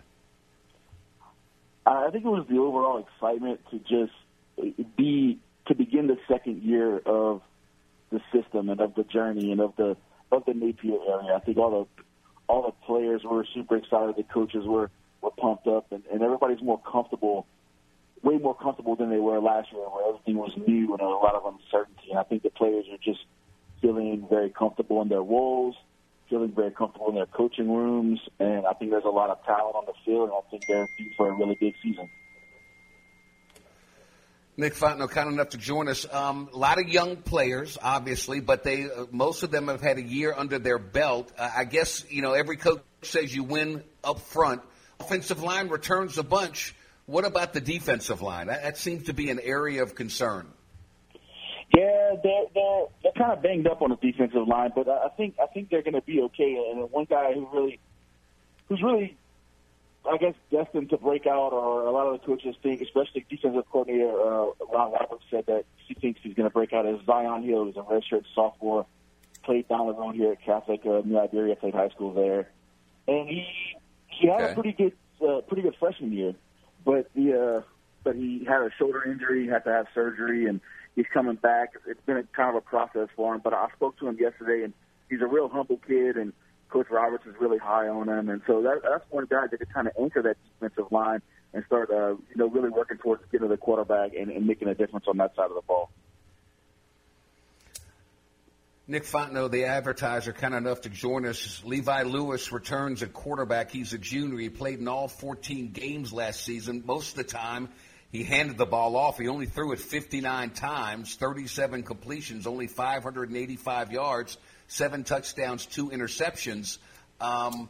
I think it was the overall excitement to just be to begin the second year of the system and of the journey and of the of the Napier area. I think all the all the players were super excited. The coaches were, were pumped up, and, and everybody's more comfortable, way more comfortable than they were last year, where everything was new and there was a lot of uncertainty. And I think the players are just feeling very comfortable in their roles, feeling very comfortable in their coaching rooms, and I think there's a lot of talent on the field, and I think they're due for a really big season. Nick Fontenot, kind enough to join us. Um, a lot of young players, obviously, but they uh, most of them have had a year under their belt. Uh, I guess, you know, every coach says you win up front. Offensive line returns a bunch. What about the defensive line? That, that seems to be an area of concern. Yeah, they're, they're, they're kind of banged up on the defensive line, but I think I think they're going to be okay. And one guy who really, who's really, I guess, destined to break out, or a lot of the coaches think, especially defensive coordinator uh, Ron Roberts said that he thinks he's going to break out, as Zion Hill, who's a redshirt sophomore, played down the road here at Catholic uh, New Iberia, played high school there, and he he had okay. a pretty good uh, pretty good freshman year, but the uh, but he had a shoulder injury, he had to have surgery, and he's coming back. It's been a, kind of a process for him, but I spoke to him yesterday, and he's a real humble kid, and Coach Roberts is really high on him. And so that, that's one guy that could kind of anchor that defensive line and start, uh, you know, really working towards getting to the quarterback and, and making a difference on that side of the ball. Nick Fontenot, the Advertiser, kind enough to join us. Levi Lewis returns at quarterback. He's a junior. He played in all fourteen games last season. Most of the time, he handed the ball off. He only threw it fifty-nine times, thirty-seven completions, only five hundred eighty-five yards, seven touchdowns, two interceptions. Um,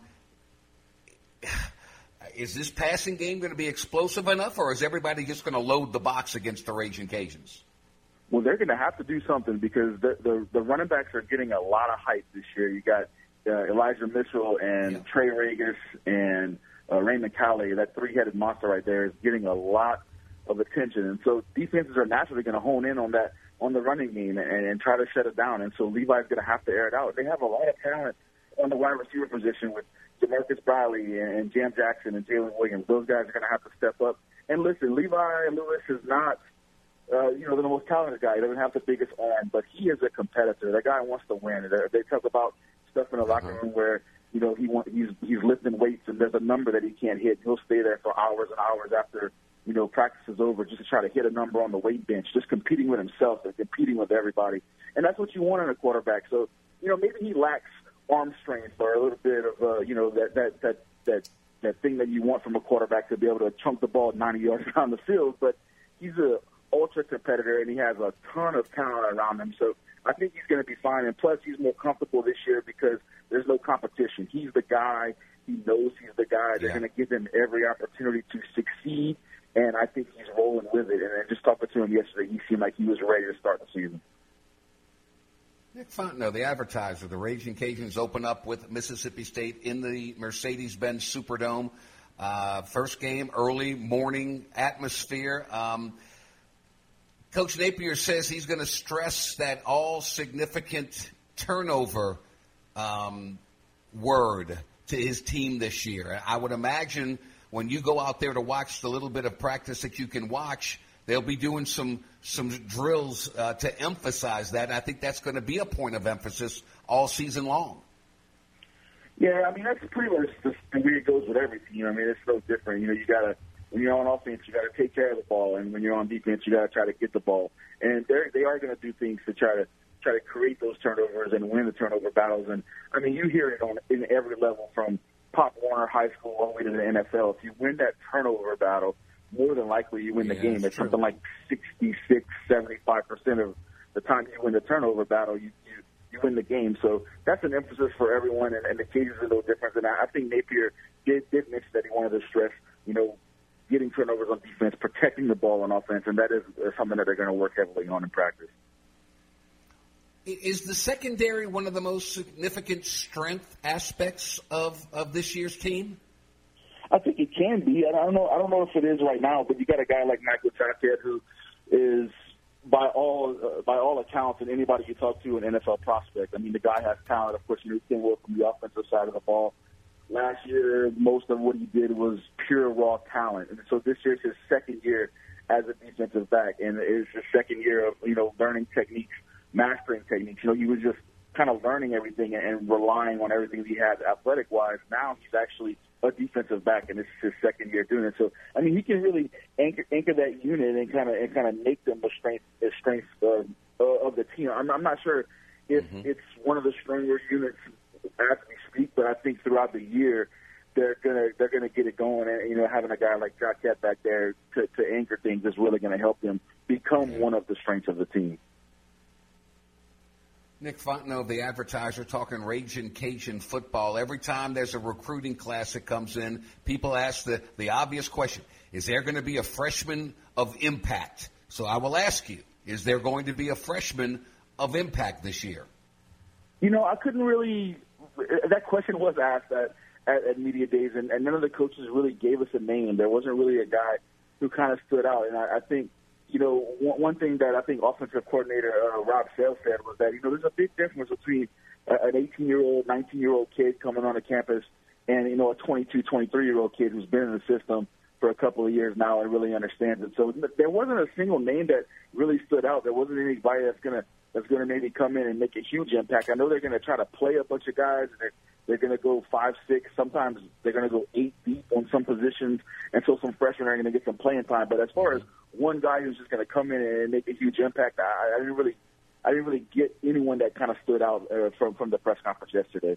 is this passing game going to be explosive enough, or is everybody just going to load the box against the Ragin' Cajuns? Well, they're going to have to do something because the, the, the running backs are getting a lot of hype this year. You got uh, Elijah Mitchell and yeah. Trey Regis and uh, Raymond Cowley. That three-headed monster right there is getting a lot of attention. And so defenses are naturally going to hone in on that, on the running game and, and try to shut it down. And so Levi's going to have to air it out. They have a lot of talent on the wide receiver position with Jamarcus Briley and Jam Jackson and Jalen Williams. Those guys are going to have to step up. And listen, Levi Lewis is not uh, you know, the most talented guy. He doesn't have the biggest arm, but he is a competitor. That guy wants to win. They, they talk about stuff in the locker room where, you know, he want, he's he's lifting weights and there's a number that he can't hit. He'll stay there for hours and hours after, you know, practice is over just to try to hit a number on the weight bench, just competing with himself and competing with everybody. And that's what you want in a quarterback. So, you know, maybe he lacks arm strength or a little bit of, uh, you know, that, that, that, that, that thing that you want from a quarterback to be able to chunk the ball ninety yards down the field. But he's a ultra competitor and he has a ton of talent around him. So I think he's going to be fine. And plus, he's more comfortable this year because there's no competition. He's the guy. He knows he's the guy. They're yeah. going to give him every opportunity to succeed. And I think he's rolling with it. And just talking to him yesterday, he seemed like he was ready to start the season. Nick Fontenot, the advertiser, the Raging Cajuns open up with Mississippi State in the Mercedes-Benz Superdome. Uh, first game, early morning atmosphere. Um, Coach Napier says he's going to stress that all significant turnover um, word to his team this year. I would imagine when you go out there to watch the little bit of practice that you can watch, they'll be doing some some drills uh, to emphasize that. And I think that's going to be a point of emphasis all season long. Yeah, I mean, that's pretty much the way it goes with every team. I mean, it's no different. You know, you got to, when you're on offense, you got to take care of the ball. And when you're on defense, you got to try to get the ball. And they're, they are going to do things to try to try to create those turnovers and win the turnover battles. And, I mean, you hear it on in every level from Pop Warner High School all the way to the N F L. If you win that turnover battle, more than likely you win the yeah, game. It's true. Something like sixty-six, seventy-five percent of the time you win the turnover battle, you, you, you win the game. So that's an emphasis for everyone, and, and the Cajuns are no different. And I, I think Napier did, did mention that he wanted to stress, you know, getting turnovers on defense, protecting the ball on offense, and that is uh, something that they're going to work heavily on in practice. Is the secondary one of the most significant strength aspects of, of this year's team? I think it can be. I don't know. I don't know if it is right now, but you got a guy like Michael Jackett who is, by all uh, by all accounts, and anybody you talk to, an N F L prospect. I mean, the guy has talent. Of course, you know, he can work from the offensive side of the ball. Last year, most of what he did was pure raw talent, and so this year's his second year as a defensive back, and it's his second year of, you know, learning techniques, mastering techniques. You know, he was just kind of learning everything and relying on everything he had athletic-wise. Now he's actually a defensive back, and this is his second year doing it. So, I mean, he can really anchor, anchor that unit and kind of and kind of make them the strength, the strength uh, of the team. I'm, I'm not sure if mm-hmm. it's one of the stronger units as we speak, but I think throughout the year they're gonna they're gonna get it going. And, you know, having a guy like Jackett back there to, to anchor things is really going to help them become one of the strengths of the team. Nick Fontenot, the advertiser, talking Raging Cajun football. Every time there's a recruiting class that comes in, people ask the, the obvious question, is there going to be a freshman of impact? So I will ask you, is there going to be a freshman of impact this year? You know, I couldn't really – that question was asked at, at, at media days, and, and none of the coaches really gave us a name. There wasn't really a guy who kind of stood out, and I, I think – you know, one, one thing that I think offensive coordinator uh, Rob Sale said was that, you know, there's a big difference between uh, an eighteen-year-old, nineteen-year-old kid coming on the campus and, you know, a twenty-two, twenty-three-year-old kid who's been in the system for a couple of years now and really understands it. So there wasn't a single name that really stood out. There wasn't anybody that's going to that's going to maybe come in and make a huge impact. I know they're going to try to play a bunch of guys, and they're, they're going to go five, six. Sometimes they're going to go eight deep on some positions, and so some freshmen are going to get some playing time. But as far as one guy who's just going to come in and make a huge impact, I, I didn't really, I didn't really get anyone that kind of stood out uh, from from the press conference yesterday.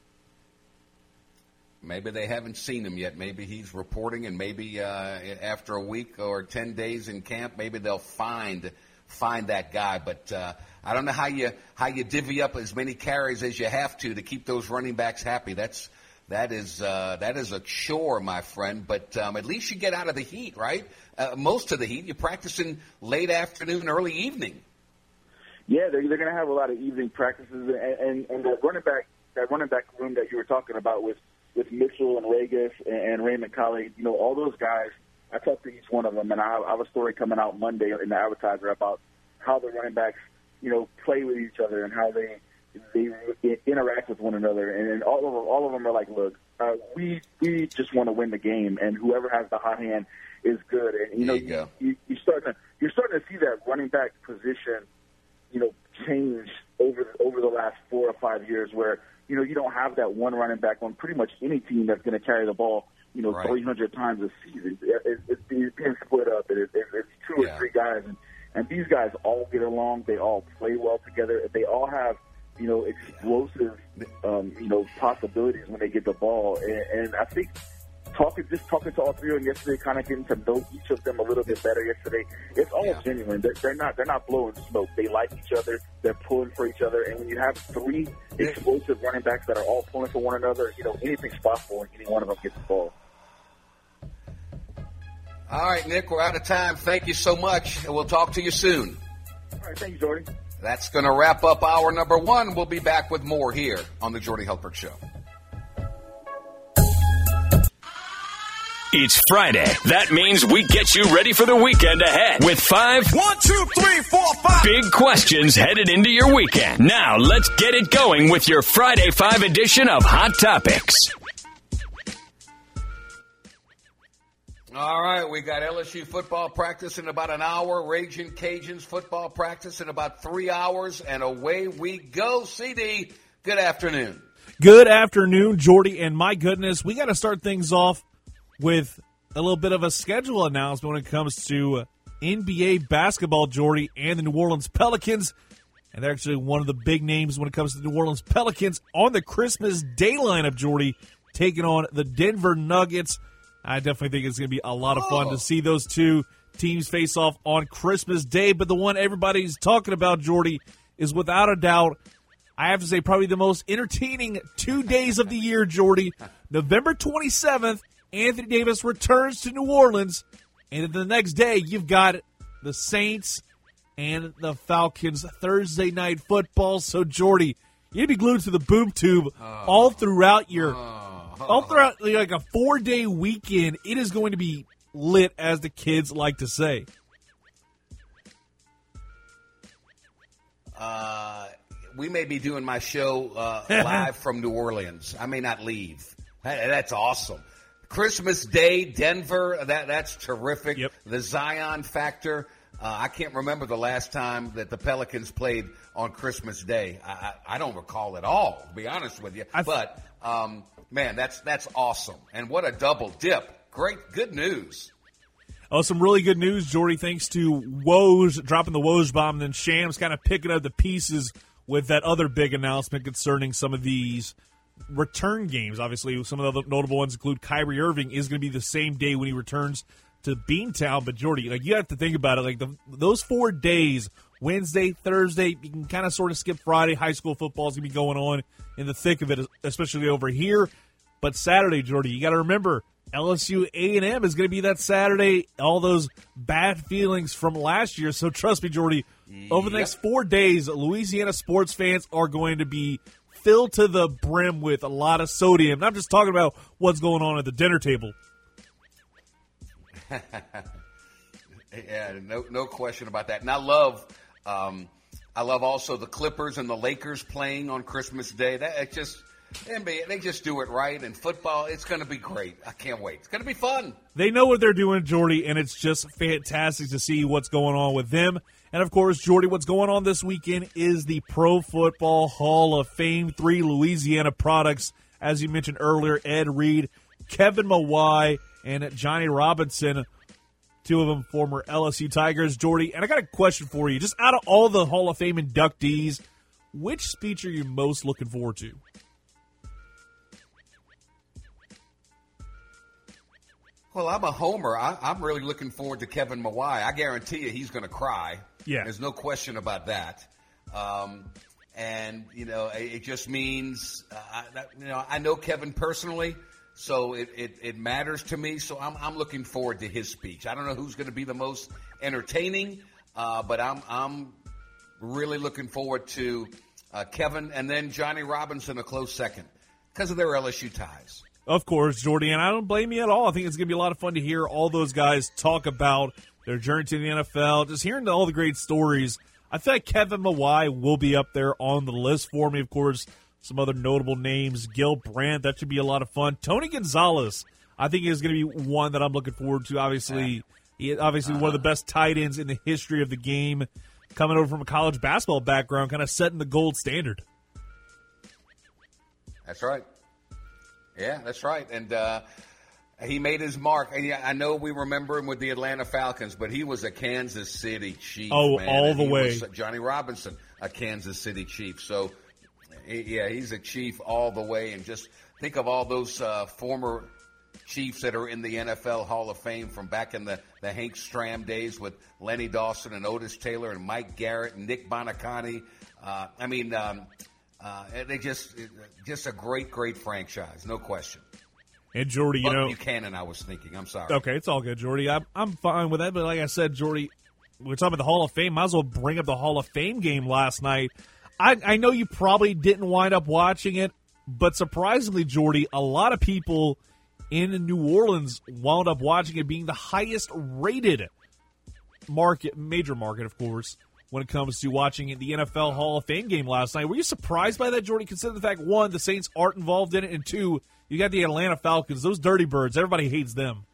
Maybe they haven't seen him yet. Maybe he's reporting, and maybe uh, after a week or ten days in camp, maybe they'll find find that guy. But uh, I don't know how you how you divvy up as many carries as you have to to keep those running backs happy. That's that is uh, that is a chore, my friend. But um, at least you get out of the heat, right? Uh, most of the heat, you're practicing late afternoon, early evening. Yeah, they're they're going to have a lot of evening practices, and, and and that running back that running back room that you were talking about with. with Mitchell and Regis and, and Raymond Colley, you know, all those guys, I talked to each one of them, and I, I have a story coming out Monday in the Advertiser about how the running backs, you know, play with each other and how they they interact with one another. And, and all of them, all of them are like, look, uh, we we just want to win the game, and whoever has the hot hand is good. And you know, you go. you, you're starting to you're starting to see that running back position, you know, change over over the last four or five years, where you know you don't have that one running back on pretty much any team that's going to carry the ball, you know, Right. three hundred times a season. It, it, it's being being split up. It, it, it's two Yeah. or three guys, and, and these guys all get along. They all play well together. They all have, you know, explosive, um, you know, possibilities when they get the ball. And, and I think talking, just talking to all three of them yesterday, kind of getting to know each of them a little bit better yesterday. It's all Yeah. genuine. They're, they're not, they're not blowing smoke. They like each other. They're pulling for each other. And when you have three explosive running backs that are all pulling for one another, you know, anything's possible when any one of them gets the ball. All right, Nick, we're out of time. Thank you so much, and we'll talk to you soon. All right, thank you, Jordy. That's going to wrap up hour number one. We'll be back with more here on the Jordy Hultberg Show. It's Friday. That means we get you ready for the weekend ahead with five, One, two, three, four, five. big questions headed into your weekend. Now, let's get it going with your Friday Five edition of Hot Topics. All right, we got L S U football practice in about an hour, Raging Cajuns football practice in about three hours, and away we go. C D, good afternoon. Good afternoon, Jordy, and my goodness, we got to start things off with a little bit of a schedule announcement when it comes to N B A basketball, Jordy, and the New Orleans Pelicans. And they're actually one of the big names when it comes to the New Orleans Pelicans on the Christmas Day lineup, Jordy, taking on the Denver Nuggets. I definitely think it's going to be a lot of fun Oh. to see those two teams face off on Christmas Day. But the one everybody's talking about, Jordy, is without a doubt, I have to say, probably the most entertaining two days of the year, Jordy. November twenty-seventh, Anthony Davis returns to New Orleans. And then the next day, you've got the Saints and the Falcons Thursday night football. So, Jordy, you'd be glued to the boom tube all throughout your all throughout like a four-day weekend. It is going to be lit, as the kids like to say. Uh, we may be doing my show uh, live from New Orleans. I may not leave. That- That's awesome. Christmas Day, Denver, that that's terrific. Yep. The Zion factor. Uh, I can't remember the last time that the Pelicans played on Christmas Day. I, I, I don't recall at all, to be honest with you. I th- but, um, man, that's that's awesome. And what a double dip. Great, good news. Oh, some really good news, Jordy, thanks to Woj dropping the Woj bomb, and then Shams kind of picking up the pieces with that other big announcement concerning some of these return games. Obviously, some of the other notable ones include Kyrie Irving is going to be the same day when he returns to Beantown. But, Jordy, like, you have to think about it. Like, the, those four days, Wednesday, Thursday, you can kind of sort of skip Friday. High school football is going to be going on in the thick of it, especially over here. But Saturday, Jordy, you got to remember, L S U A and M is going to be that Saturday. All those bad feelings from last year. So trust me, Jordy, over the Yep. next four days, Louisiana sports fans are going to be filled to the brim with a lot of sodium. And I'm just talking about what's going on at the dinner table. Yeah, no, no question about that. And I love, um, I love also the Clippers and the Lakers playing on Christmas Day. That it just, N B A, they just do it right. And football, it's going to be great. I can't wait. It's going to be fun. They know what they're doing, Jordy, and it's just fantastic to see what's going on with them. And, of course, Jordy, what's going on this weekend is the Pro Football Hall of Fame. Three Louisiana products, as you mentioned earlier, Ed Reed, Kevin Mawai, and Johnny Robinson, two of them former L S U Tigers, Jordy. And I got a question for you. Just out of all the Hall of Fame inductees, which speech are you most looking forward to? Well, I'm a homer. I, I'm really looking forward to Kevin Mawai. I guarantee you he's going to cry. Yeah. There's no question about that. Um, and, you know, it, it just means, uh, I, that, you know, I know Kevin personally, so it, it, it matters to me. So I'm, I'm looking forward to his speech. I don't know who's going to be the most entertaining, uh, but I'm, I'm really looking forward to uh, Kevin and then Johnny Robinson a close second because of their L S U ties. Of course, Jordy, and I don't blame you at all. I think it's going to be a lot of fun to hear all those guys talk about their journey to the N F L, just hearing all the great stories. I feel like Kevin Mawai will be up there on the list for me. Of course, some other notable names. Gil Brandt, that should be a lot of fun. Tony Gonzalez, I think, is going to be one that I'm looking forward to. Obviously, he, obviously uh-huh. one of the best tight ends in the history of the game, coming over from a college basketball background, kind of setting the gold standard. That's right. Yeah, that's right. And uh, he made his mark. And I know we remember him with the Atlanta Falcons, but he was a Kansas City Chief. Oh, man. all and the he way. Was Johnny Robinson, a Kansas City Chief. So, yeah, he's a Chief all the way. And just think of all those uh, former Chiefs that are in the N F L Hall of Fame from back in the, the Hank Stram days with Lenny Dawson and Otis Taylor and Mike Garrett and Nick Bonacani. Uh, I mean, um, uh, they just just a great, great franchise, no question. And Jordy, you Buck know, Buchanan, I was thinking. I'm sorry. Okay, it's all good, Jordy. I'm I'm fine with that. But like I said, Jordy, we're talking about the Hall of Fame. Might as well bring up the Hall of Fame game last night. I I know you probably didn't wind up watching it, but surprisingly, Jordy, a lot of people in New Orleans wound up watching it, being the highest rated market, major market, of course, when it comes to watching the N F L Hall of Fame game last night. Were you surprised by that, Jordy, considering the fact, one, the Saints aren't involved in it, and two, you got the Atlanta Falcons, those dirty birds, everybody hates them.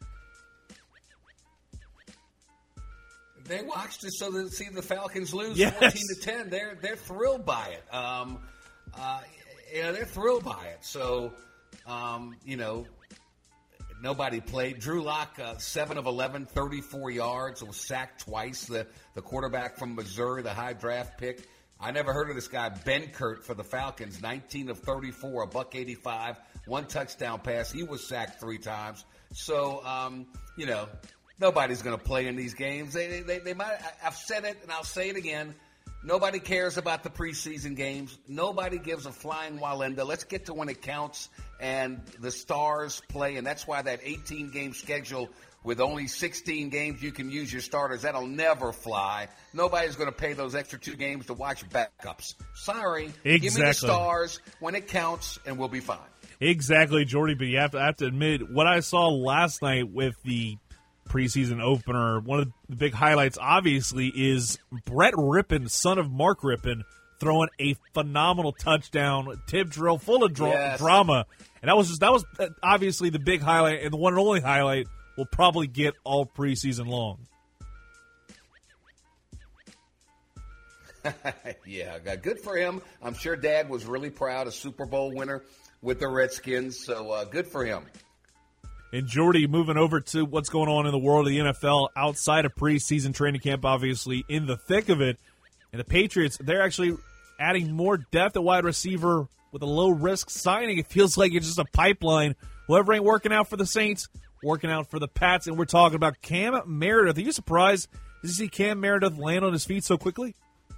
They watched it so they see the Falcons lose yes. fourteen to ten. They're they're thrilled by it. Um, uh, yeah, they're thrilled by it. So, um, you know, nobody played. Drew Lock, uh, seven of eleven, thirty-four yards. Was sacked twice. The the quarterback from Missouri, the high draft pick. I never heard of this guy, Ben Kurt, for the Falcons. nineteen of thirty-four, a buck eighty-five, one touchdown pass. He was sacked three times. So, um, you know, nobody's going to play in these games. They, they, they might. I've said it, and I'll say it again. Nobody cares about the preseason games. Nobody gives a flying Walenda. Let's get to when it counts and the stars play, and that's why that eighteen-game schedule with only sixteen games you can use your starters, that'll never fly. Nobody's going to pay those extra two games to watch backups. Sorry. Exactly. Give me the stars when it counts, and we'll be fine. Exactly, Jordy, but you have to, I have to admit, what I saw last night with the preseason opener, one of the big highlights, obviously, is Brett Rippon, son of Mark Rippon, throwing a phenomenal touchdown, tip drill, full of dra- yes. drama. And that was just that was obviously the big highlight, and the one and only highlight we'll probably get all preseason long. Yeah, good for him. I'm sure Dad was really proud, a Super Bowl winner with the Redskins, so uh, good for him. And Jordy, moving over to what's going on in the world of the N F L outside of preseason training camp, obviously in the thick of it. And the Patriots, they're actually adding more depth at wide receiver with a low-risk signing. It feels like it's just a pipeline. Whoever ain't working out for the Saints, working out for the Pats. And we're talking about Cam Meredith. Are you surprised to see Cam Meredith land on his feet so quickly?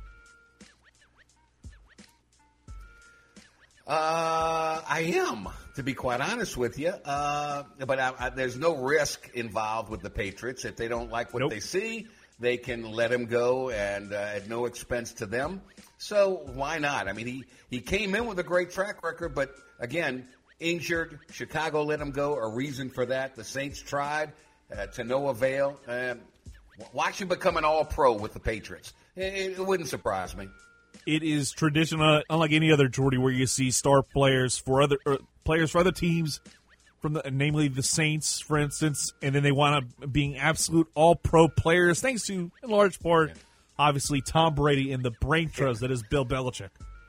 Uh, I am, to be quite honest with you. Uh, but I, I, there's no risk involved with the Patriots. If they don't like what nope. they see, they can let him go and uh, at no expense to them. So why not? I mean, he, he came in with a great track record, but again, injured. Chicago let him go. A reason for that. The Saints tried uh, to no avail. Uh, watch him become an all-pro with the Patriots. It, it wouldn't surprise me. It is traditional, unlike any other, Jordy, where you see star players for other or players for other teams, from the, namely the Saints, for instance, and then they wind up being absolute all-pro players, thanks to, in large part, yeah. obviously Tom Brady and the brain trust yeah. that is Bill Belichick.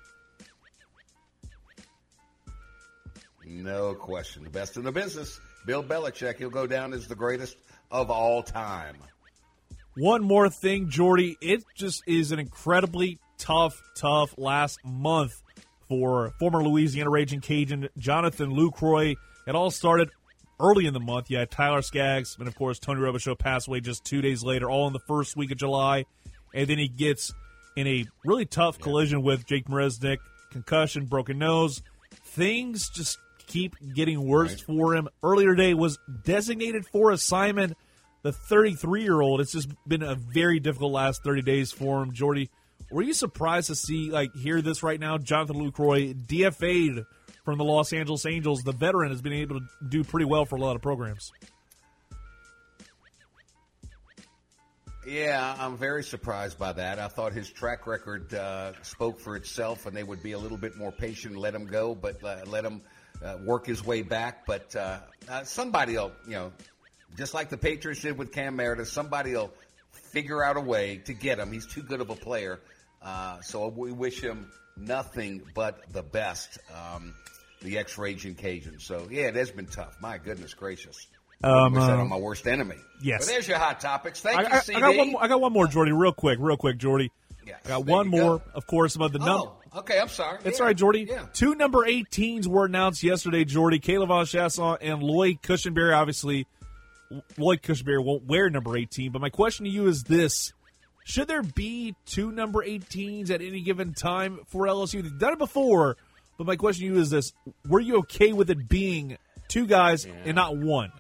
No question. The best in the business, Bill Belichick. He'll go down as the greatest of all time. One more thing, Jordy. It just is an incredibly tough, tough last month for former Louisiana Raging Cajun Jonathan Lucroy. It all started early in the month. You had Tyler Skaggs and, of course, Tony Robichaux passed away just two days later, all in the first week of July. And then he gets in a really tough yeah. collision with Jake Maresnik, concussion, broken nose. Things just keep getting worse right. for him. Earlier today was designated for assignment. The thirty-three-year-old, it's just been a very difficult last thirty days for him. Jordy, were you surprised to see, like, hear this right now? Jonathan Lucroy, D F A'd from the Los Angeles Angels. The veteran has been able to do pretty well for a lot of programs. Yeah, I'm very surprised by that. I thought his track record uh, spoke for itself, and they would be a little bit more patient and let him go, but uh, let him uh, work his way back. But uh, uh, somebody will, you know, just like the Patriots did with Cam Meredith, somebody will figure out a way to get him. He's too good of a player. Uh, so we wish him nothing but the best, um, the ex-Raging Cajun. So, yeah, it has been tough. My goodness gracious. Um, I wish that uh, on my worst enemy. Yes. But there's your hot topics. Thank I, you, I, C D. I got one more, I got one more, Jordy, real quick, real quick, Jordy. Yes, I got there one you more, go. of course, about the number. Oh, okay, I'm sorry. It's yeah. all right, Jordy. Yeah. Two number eighteens were announced yesterday, Jordy. Caleb Von Chasson and Lloyd Cushenberry. Obviously, Lloyd Cushenberry won't wear number eighteen, but my question to you is this. Should there be two number eighteens at any given time for L S U? They've done it before, but my question to you is this. Were you okay with it being two guys yeah. and not one?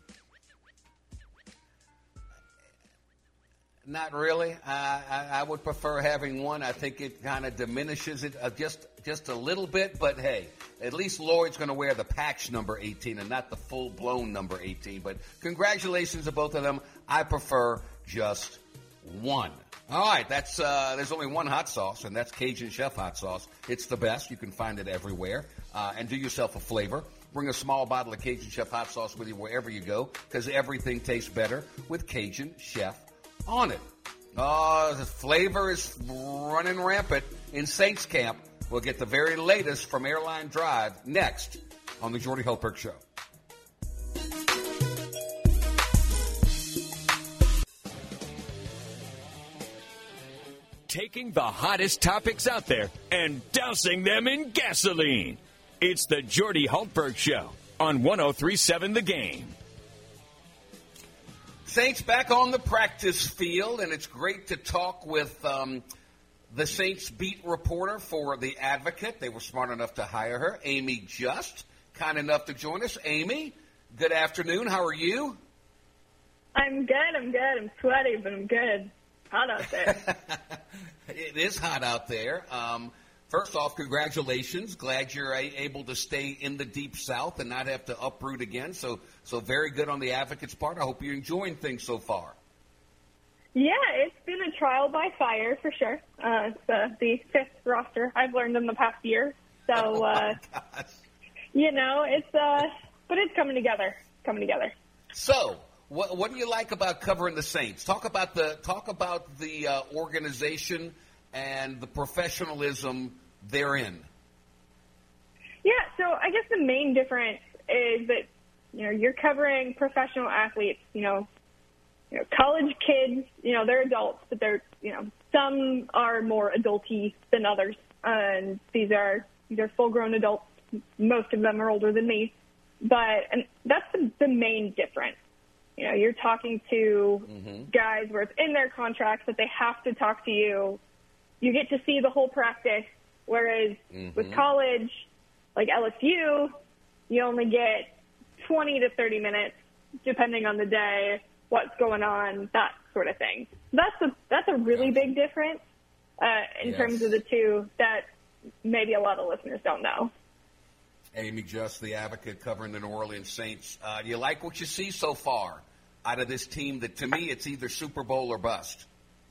Not really. I, I, I would prefer having one. I think it kind of diminishes it uh, just just a little bit. But, hey, at least Lloyd's going to wear the patch number eighteen and not the full-blown number eighteen. But congratulations to both of them. I prefer just one. All right, that's uh, there's only one hot sauce, and that's Cajun Chef hot sauce. It's the best. You can find it everywhere. Uh, and do yourself a flavor. Bring a small bottle of Cajun Chef hot sauce with you wherever you go, because everything tastes better with Cajun Chef on it. Oh, the flavor is running rampant in Saints camp. We'll get the very latest from Airline Drive next on the Jordy Hultberg Show. Taking the hottest topics out there and dousing them in gasoline. It's the Jordy Hultberg Show on one oh three point seven The Game. Saints back on the practice field, and it's great to talk with um, the Saints beat reporter for The Advocate. They were smart enough to hire her, Amy Just, kind enough to join us. Amy, good afternoon. How are you? I'm good. I'm good. I'm sweaty, but I'm good. Hot out there. It is hot out there. Um, first off, congratulations. Glad you're a- able to stay in the Deep South and not have to uproot again. So, so very good on the Advocate's part. I hope you're enjoying things so far. Yeah, it's been a trial by fire for sure. Uh, it's uh, the fifth roster I've learned in the past year. So, uh, oh you know, it's uh, but it's coming together. Coming together. So. What, what do you like about covering the Saints? Talk about the talk about the uh, organization and the professionalism therein. Yeah, so I guess the main difference is that you know you're covering professional athletes. You know, you know college kids. You know they're adults, but they're you know some are more adulty than others, and these are these are full-grown adults. Most of them are older than me, but and that's the, the main difference. You know, you're talking to mm-hmm. guys where it's in their contracts that they have to talk to you. You get to see the whole practice, whereas mm-hmm. with college, like L S U, you only get twenty to thirty minutes, depending on the day, what's going on, that sort of thing. That's a, that's a really big difference uh, in yes. terms of the two that maybe a lot of listeners don't know. Amy Just, the Advocate, covering the New Orleans Saints. Uh, do you like what you see so far out of this team that, to me, it's either Super Bowl or bust?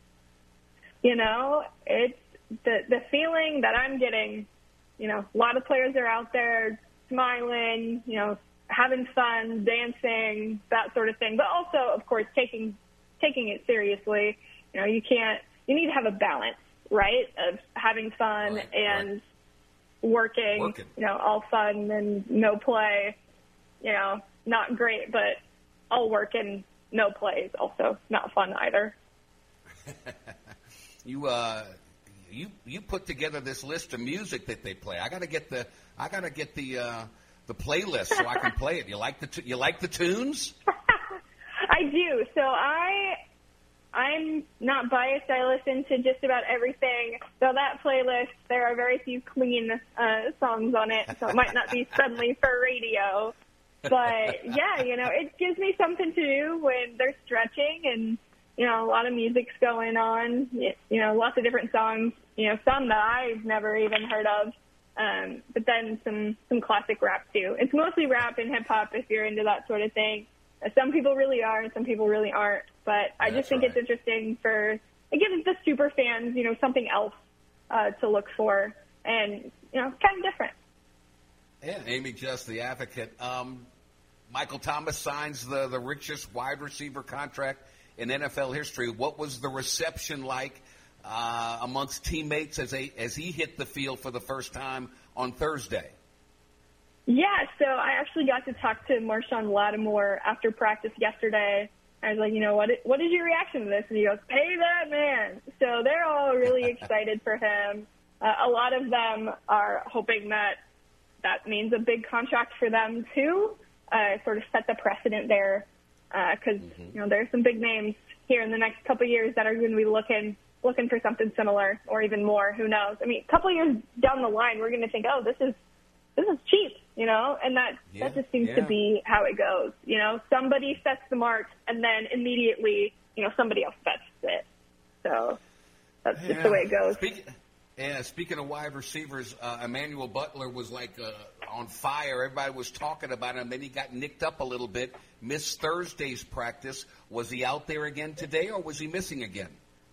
You know, it's the the feeling that I'm getting, you know, a lot of players are out there smiling, you know, having fun, dancing, that sort of thing. But also, of course, taking taking it seriously. You know, you can't – you need to have a balance, right, of having fun right, and right. – Working, Working, you know, all fun and no play, you know, not great, but all work and no play is also not fun either. you, uh, you, you put together this list of music that they play. I gotta get the, I gotta get the, uh, the playlist so I can play it. You like the, t- you like the tunes? I do. So I. I'm not biased. I listen to just about everything. So that playlist, there are very few clean uh, songs on it, so it might not be suddenly for radio. But, yeah, you know, it gives me something to do when they're stretching and, you know, a lot of music's going on, you know, lots of different songs, you know, some that I've never even heard of, um, but then some, some classic rap, too. It's mostly rap and hip-hop if you're into that sort of thing. Some people really are, and some people really aren't. But I That's just think right. it's interesting for it gives the super fans, you know, something else uh, to look for, and you know, kind of different. Yeah, Amy Just, the advocate. Um, Michael Thomas signs the the richest wide receiver contract in N F L history. What was the reception like uh, amongst teammates as they, as he hit the field for the first time on Thursday? Yeah, so I actually got to talk to Marshawn Lattimore after practice yesterday. I was like, you know, what what is your reaction to this? And he goes, pay that man. So they're all really excited for him. Uh, a lot of them are hoping that that means a big contract for them, too, uh, sort of set the precedent there. Because, uh, mm-hmm. you know, there's some big names here in the next couple of years that are going to be looking looking for something similar or even more. Who knows? I mean, a couple of years down the line, we're going to think, oh, this is this is cheap, you know, and that, yeah, that just seems yeah. to be how it goes. You know, somebody sets the mark, and then immediately, you know, somebody else sets it. So that's yeah. just the way it goes. Speak, yeah, speaking of wide receivers, uh, Emmanuel Butler was like uh, on fire. Everybody was talking about him. Then he got nicked up a little bit, missed Thursday's practice. Was he out there again today, or was he missing again?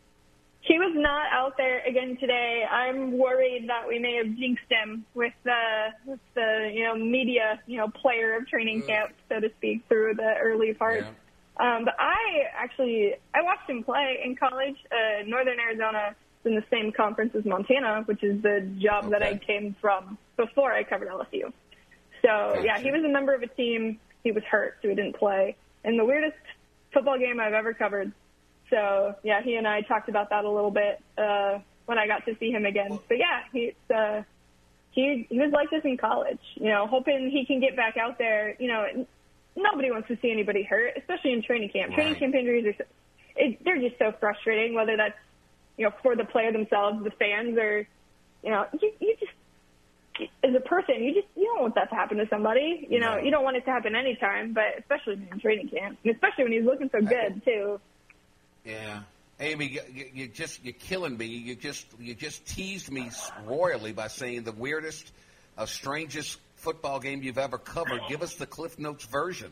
He was not out there again today. I'm worried that we may have jinxed him with the with the you know media you know player of training camp, so to speak, through the early part. Yeah. Um, but I actually I watched him play in college. Uh, Northern Arizona is in the same conference as Montana, which is the job Okay. that I came from before I covered L S U. So Gotcha. yeah, he was a member of a team. He was hurt, so he didn't play. And the weirdest football game I've ever covered. So, yeah, he and I talked about that a little bit uh, when I got to see him again. But, yeah, he, uh, he he was like this in college, you know, hoping he can get back out there. You know, nobody wants to see anybody hurt, especially in training camp. Training Right. camp injuries, are so, it, they're just so frustrating, whether that's, you know, for the player themselves, the fans, or, you know, you, you just, as a person, you just, you don't want that to happen to somebody. You know, No. you don't want it to happen anytime, but especially in training camp, and especially when he's looking so good, too. Yeah, Amy, you, you, you just you're killing me. You just you just teased me royally by saying the weirdest, uh, strangest football game you've ever covered. Give us the Cliff Notes version.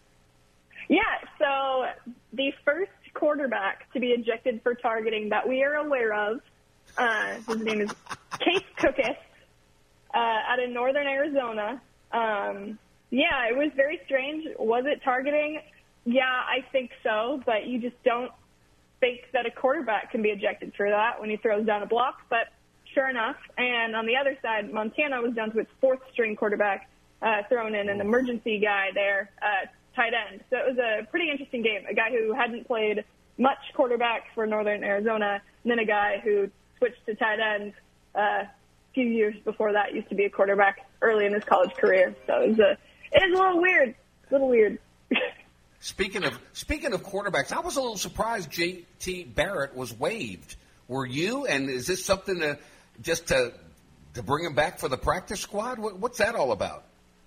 Yeah, so the first quarterback to be ejected for targeting that we are aware of, uh, his name is Case Cookus, uh, out of Northern Arizona. Um, yeah, it was very strange. Was it targeting? Yeah, I think so, but you just don't think that a quarterback can be ejected for that when he throws down a block, but sure enough. And on the other side, Montana was down to its fourth string quarterback, uh, throwing in an emergency guy there, uh, tight end. So it was a pretty interesting game. A guy who hadn't played much quarterback for Northern Arizona, and then a guy who switched to tight end uh, a few years before that, used to be a quarterback early in his college career. So it was a, it was a little weird, a little weird. Speaking of speaking of quarterbacks, I was a little surprised J T Barrett was waived. Were you? And is this something to just to to bring him back for the practice squad? What, what's that all about?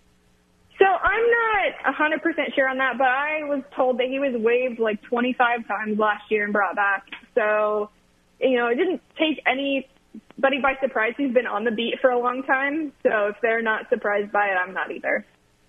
So I'm not one hundred percent sure on that, but I was told that he was waived like twenty-five times last year and brought back. So, you know, it didn't take anybody by surprise. He's been on the beat for a long time. So if they're not surprised by it, I'm not either.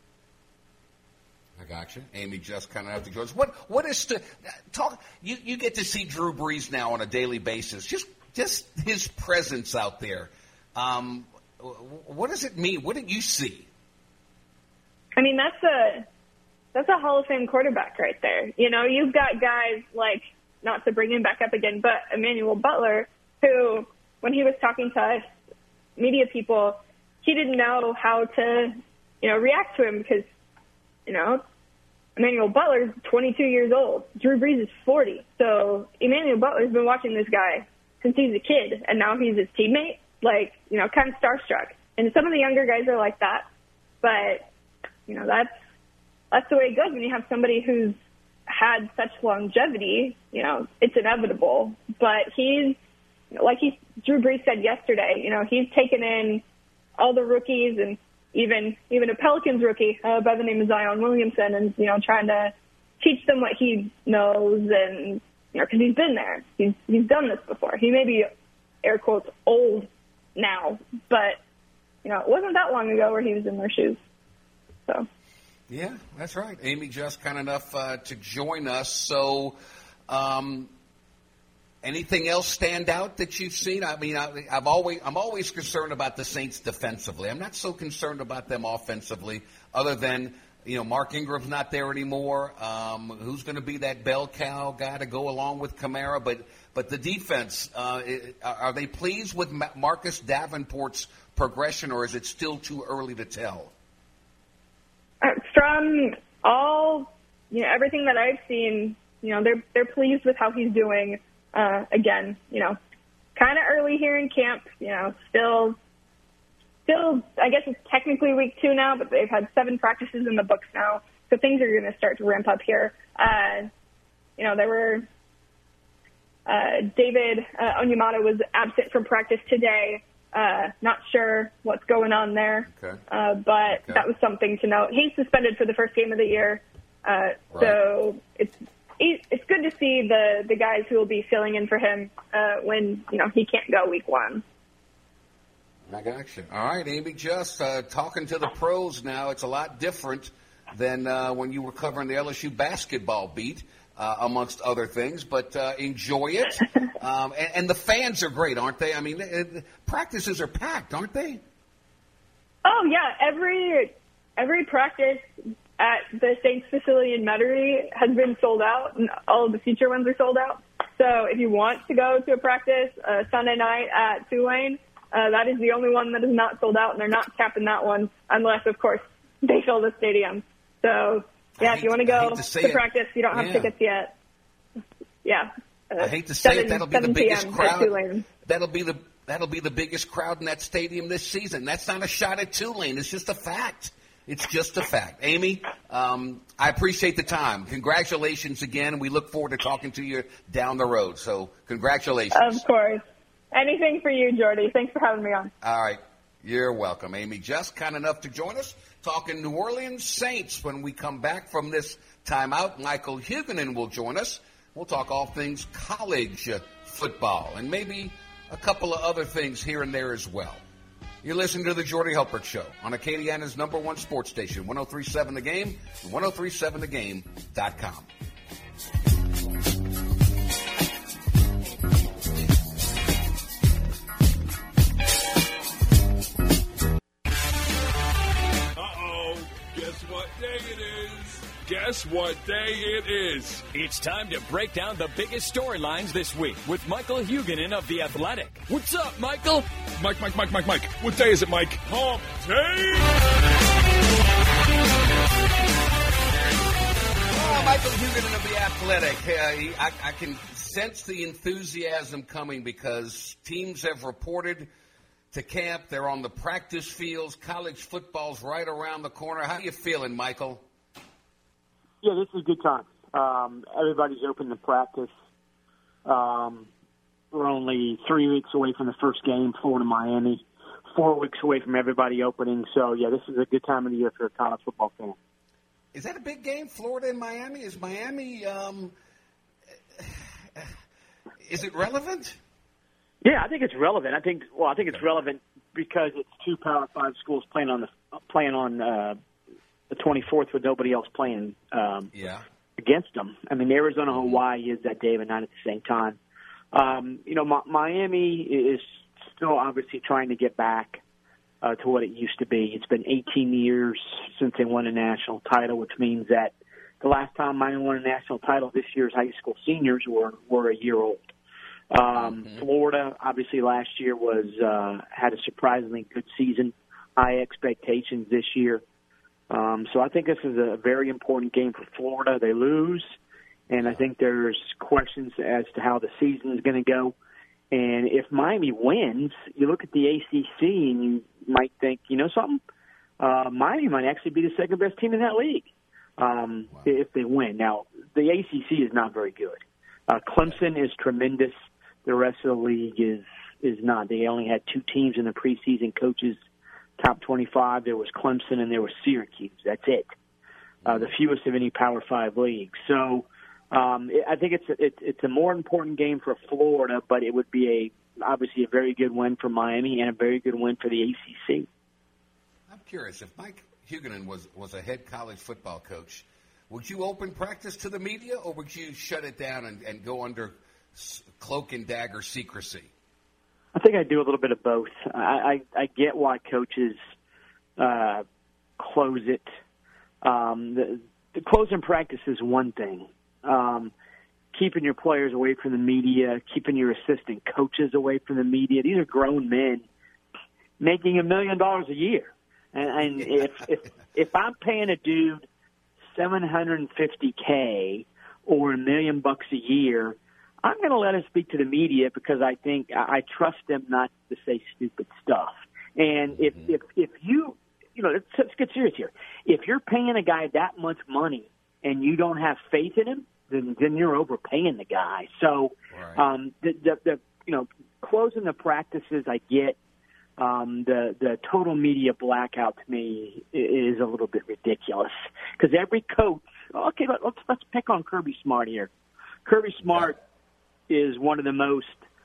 I got you. Amy just kind of after goes. What what is to talk? You you get to see Drew Brees now on a daily basis. Just just his presence out there. Um, what does it mean? What did you see? I mean, that's a that's a Hall of Fame quarterback right there. You know, you've got guys like, not to bring him back up again, but Emmanuel Butler, who, when he was talking to us media people, he didn't know how to, you know, react to him because, you know, Emmanuel Butler's twenty-two years old. Drew Brees is forty. So Emmanuel Butler's been watching this guy since he's a kid, and now he's his teammate. Like, you know, kind of starstruck. And some of the younger guys are like that. But, you know, that's that's the way it goes when you have somebody who's had such longevity. You know, it's inevitable. But he's, like he, Drew Brees said yesterday, you know, he's taken in all the rookies and even even a Pelicans rookie uh, by the name of Zion Williamson, and, you know, trying to teach them what he knows, and, you know, because he's been there. He's, he's done this before. He may be, air quotes, old now, but, you know, it wasn't that long ago where he was in their shoes. So. Yeah, that's right. Amy just kind enough uh, to join us. So, um, anything else stand out that you've seen? I mean, I, I've always I'm always concerned about the Saints defensively. I'm not so concerned about them offensively, other than you know Mark Ingram's not there anymore. Um, who's going to be that bell cow guy to go along with Kamara? But but the defense, uh, are they pleased with Marcus Davenport's progression, or is it still too early to tell? From all, you know, everything that I've seen, you know, they're they're pleased with how he's doing. Uh, again, you know, kind of early here in camp. You know, still, still, I guess it's technically week two now, but they've had seven practices in the books now, so things are going to start to ramp up here. Uh, you know, there were uh, David uh, Onyemata was absent from practice today. Uh, not sure what's going on there, okay. uh, but okay. that was something to note. He's suspended for the first game of the year, uh, right. so it's it's good to see the, the guys who will be filling in for him uh, when you know he can't go week one. I got you. All right, Amy, just uh, talking to the pros now. It's a lot different than uh, when you were covering the L S U basketball beat. Uh, amongst other things, but uh, enjoy it. Um, and, and the fans are great, aren't they? I mean, uh, practices are packed, aren't they? Oh, yeah. Every every practice at the Saints facility in Metairie has been sold out, and all of the future ones are sold out. So if you want to go to a practice uh, Sunday night at Tulane, uh, that is the only one that is not sold out, and they're not capping that one unless, of course, they fill the stadium. So... Yeah, if you want to go to, to practice, you don't have yeah. tickets yet. Yeah. Uh, I hate to say seven, it, that'll be the biggest crowd. Tulane. That'll be the that'll be the biggest crowd in that stadium this season. That's not a shot at Tulane. It's just a fact. It's just a fact. Amy, um, I appreciate the time. Congratulations again. We look forward to talking to you down the road. So congratulations. Of course. Anything for you, Jordy. Thanks for having me on. All right. You're welcome, Amy. Just kind enough to join us. Talking New Orleans Saints. When we come back from this timeout, Michael Huguenin will join us. We'll talk all things college football and maybe a couple of other things here and there as well. You're listening to the Jordy Hultberg Show on Acadiana's number one sports station, one oh three point seven The Game, and ten thirty-seven the game dot com. Guess what day it is? It's time to break down the biggest storylines this week with Michael Huguenin of The Athletic. What's up, Michael? Mike, Mike, Mike, Mike, Mike. What day is it, Mike? Hump day! Oh, Michael Huguenin of The Athletic. Uh, he, I, I can sense the enthusiasm coming because teams have reported to camp. They're on the practice fields. College football's right around the corner. How are you feeling, Michael? Yeah, this is a good time. Um, everybody's open to practice. Um, we're only three weeks away from the first game, Florida-Miami. Four weeks away from everybody opening. So, yeah, this is a good time of the year for a college football fan. Is that a big game, Florida and Miami? Is Miami, um, is it relevant? Yeah, I think it's relevant. I think, well, I think it's relevant because it's two Power Five schools playing on the playing on uh, the twenty-fourth with nobody else playing um, yeah. against them. I mean, Arizona, Hawaii is that day, but not at the same time. Um, you know, Mi- Miami is still obviously trying to get back uh, to what it used to be. It's been eighteen years since they won a national title, which means that the last time Miami won a national title, this year's high school seniors were, were a year old. Um, mm-hmm. Florida, obviously, last year was uh, had a surprisingly good season, high expectations this year. Um, so I think this is a very important game for Florida. They lose, and I think there's questions as to how the season is going to go. And if Miami wins, you look at the A C C and you might think, you know something? Uh, Miami might actually be the second best team in that league um, wow. if they win. Now, the A C C is not very good. Uh, Clemson is tremendous. The rest of the league is is not. They only had two teams in the preseason coaches top twenty-five. There was Clemson and there was Syracuse. That's it. Uh, the fewest of any Power Five leagues. So um, I think it's a, it, it's a more important game for Florida, but it would be a obviously a very good win for Miami and a very good win for the A C C. I'm curious if Mike Huguenin was, was a head college football coach. Would you open practice to the media, or would you shut it down and, and go under cloak and dagger secrecy? I think I do a little bit of both. I, I, I get why coaches uh, close it. Um, the, the closing practice is one thing. Um, keeping your players away from the media, keeping your assistant coaches away from the media. These are grown men making a million dollars a year. And, and if, if if I'm paying a dude seven hundred fifty K or a million bucks a year, I'm going to let him speak to the media because I think I trust them not to say stupid stuff. And if mm-hmm. if if you you know let's, let's get serious here. If you're paying a guy that much money and you don't have faith in him, then then you're overpaying the guy. So right. um, the, the the you know closing the practices, I get. Um, the the total media blackout to me is a little bit ridiculous because every coach. Okay, let's let's pick on Kirby Smart here. Kirby Smart yeah. is one of the most